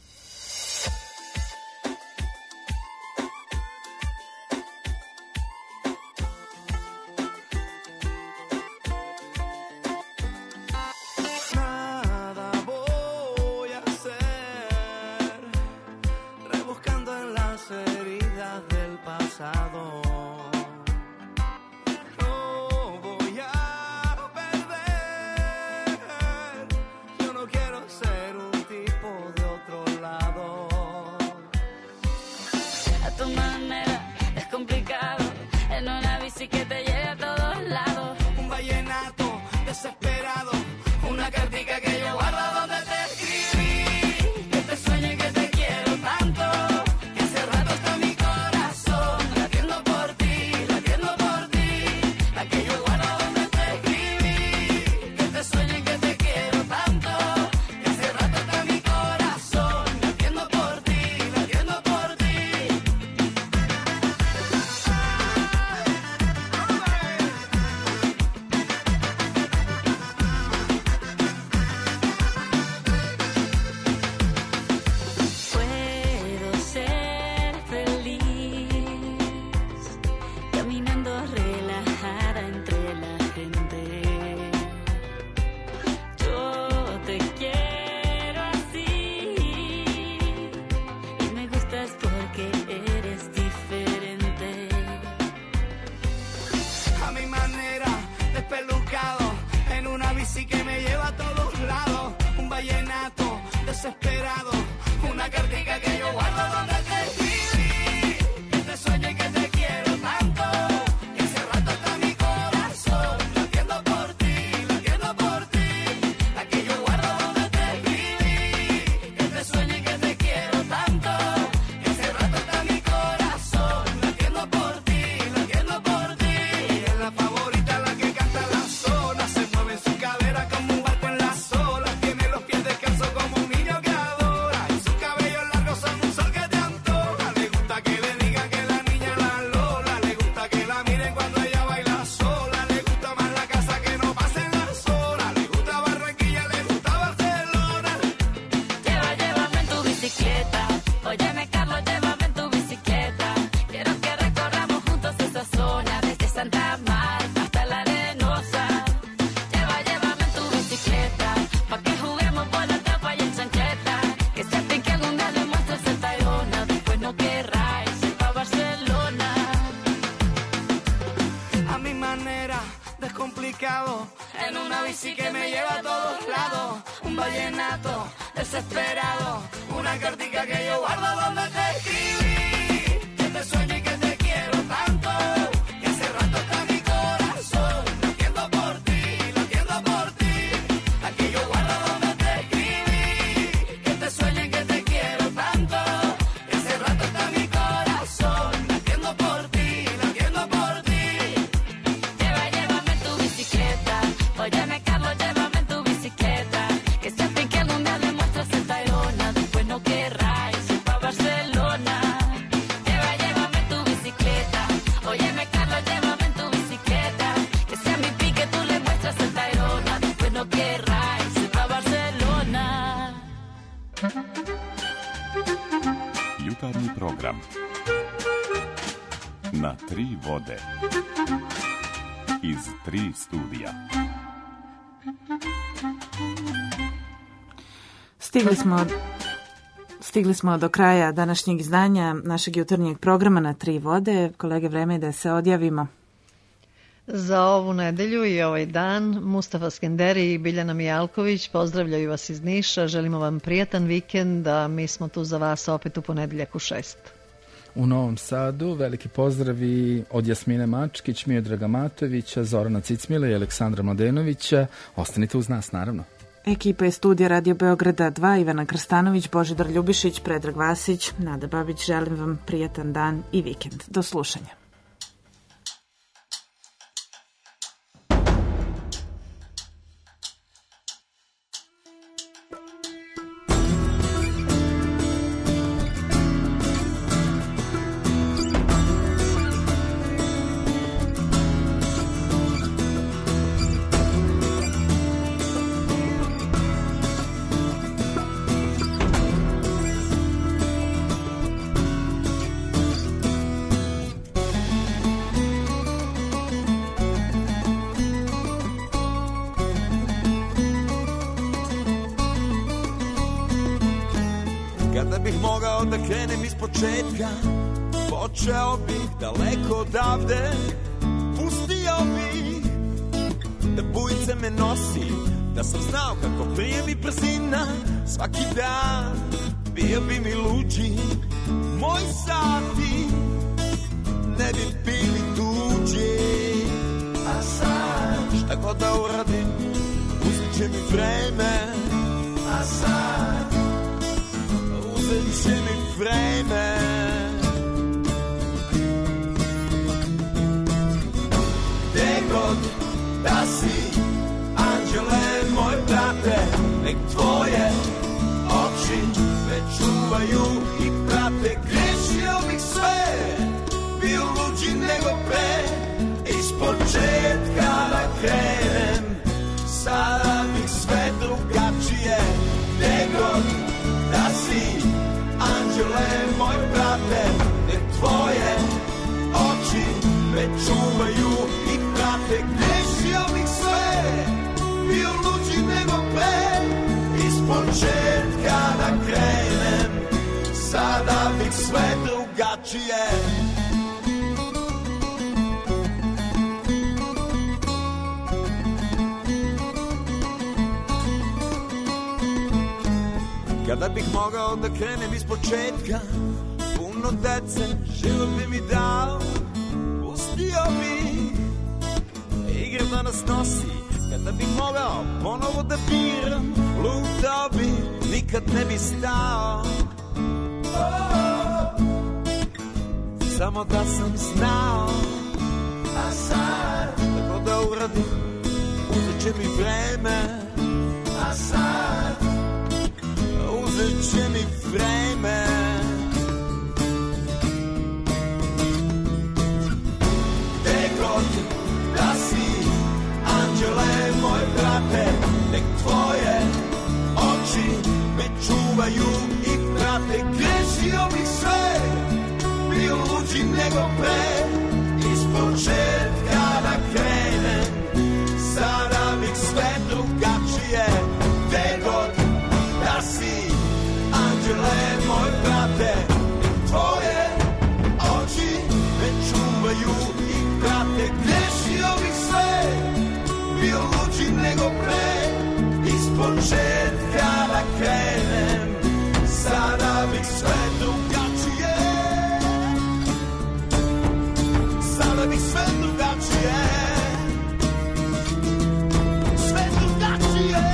En una bici que me lleva a todos lados, un vallenato desesperado, una cartica que yo guardo donde te escribí, que te sueño y que te quiero. tri vode. Iz tri studija. Stigli smo do kraja današnjeg izdanja našeg jutarnjeg programa na tri vode. Kolege, vreme je da se odjavimo. Za ovu nedelju i ovaj dan Mustafa Skenderi i Biljana Mijalković pozdravljaju vas iz Niša. Želimo vam prijatan vikend, a mi smo tu za vas opet u ponedeljak u 6. U Novom Sadu veliki pozdravi od Jasmine Mačkić, Miodraga Matovića, Zorana Cicmile i Aleksandra Mladenovića. Ostanite uz nas, naravno. Ekipa je studija Radio Beograda 2, Ivana Krstanović, Božidar Ljubišić, Predrag Vasić, Nada Babić. Želim vam prijatan dan i vikend. Do slušanja. Počeo bih daleko odavde, pustio bih da bujice me nosi, da sam znao kako prije mi brzina, svaki dan bio bi mi luđi, moji sati ne bi bili tuđi. A sad šta god da uradim, uzet će mi vreme. A sad uzet će mi vreme. God da si, anđele moj brate, nek tvoje oči me čuvaju i prate. Grešio bih sve, bio luđi nego pre, ispočetka da krenem, sada bih sve drugačije. Gde god da si, anđele moj brate, nek tvoje oči me čuvaju i prate. Grešio bih sve, bio luđi nego pre, ispočetka da krenem, sada bih sve drugačije. Kada bih mogao da krenem ispočetka, puno dece život bi mi dao, pustio bih igre da nas nosi. Kada bih mogao ponovo da biram, lutao bi, nikad ne bi stao. Samo da sam znao. A sad tako da uradim, uzet će mi vreme. A sad uzet će mi vreme. Gde god da si, anđele moj brate, nek tvoje oči me čuvaju i prate. Grešio bih sve, bio luđi nego pre, ispočetka da krenem, sada bih sve drugačije. Gde god da si, anđele moj brate, nek tvoje oči me čuvaju i prate. Grešio bih sve, bio luđi nego pre, ispočetka da krenem, sada bih sve drugačije. Sada bih sve drugačije. Sve drugačije.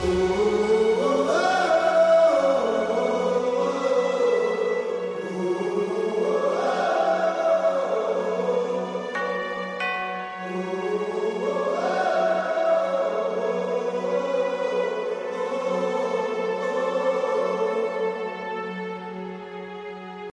Ooh.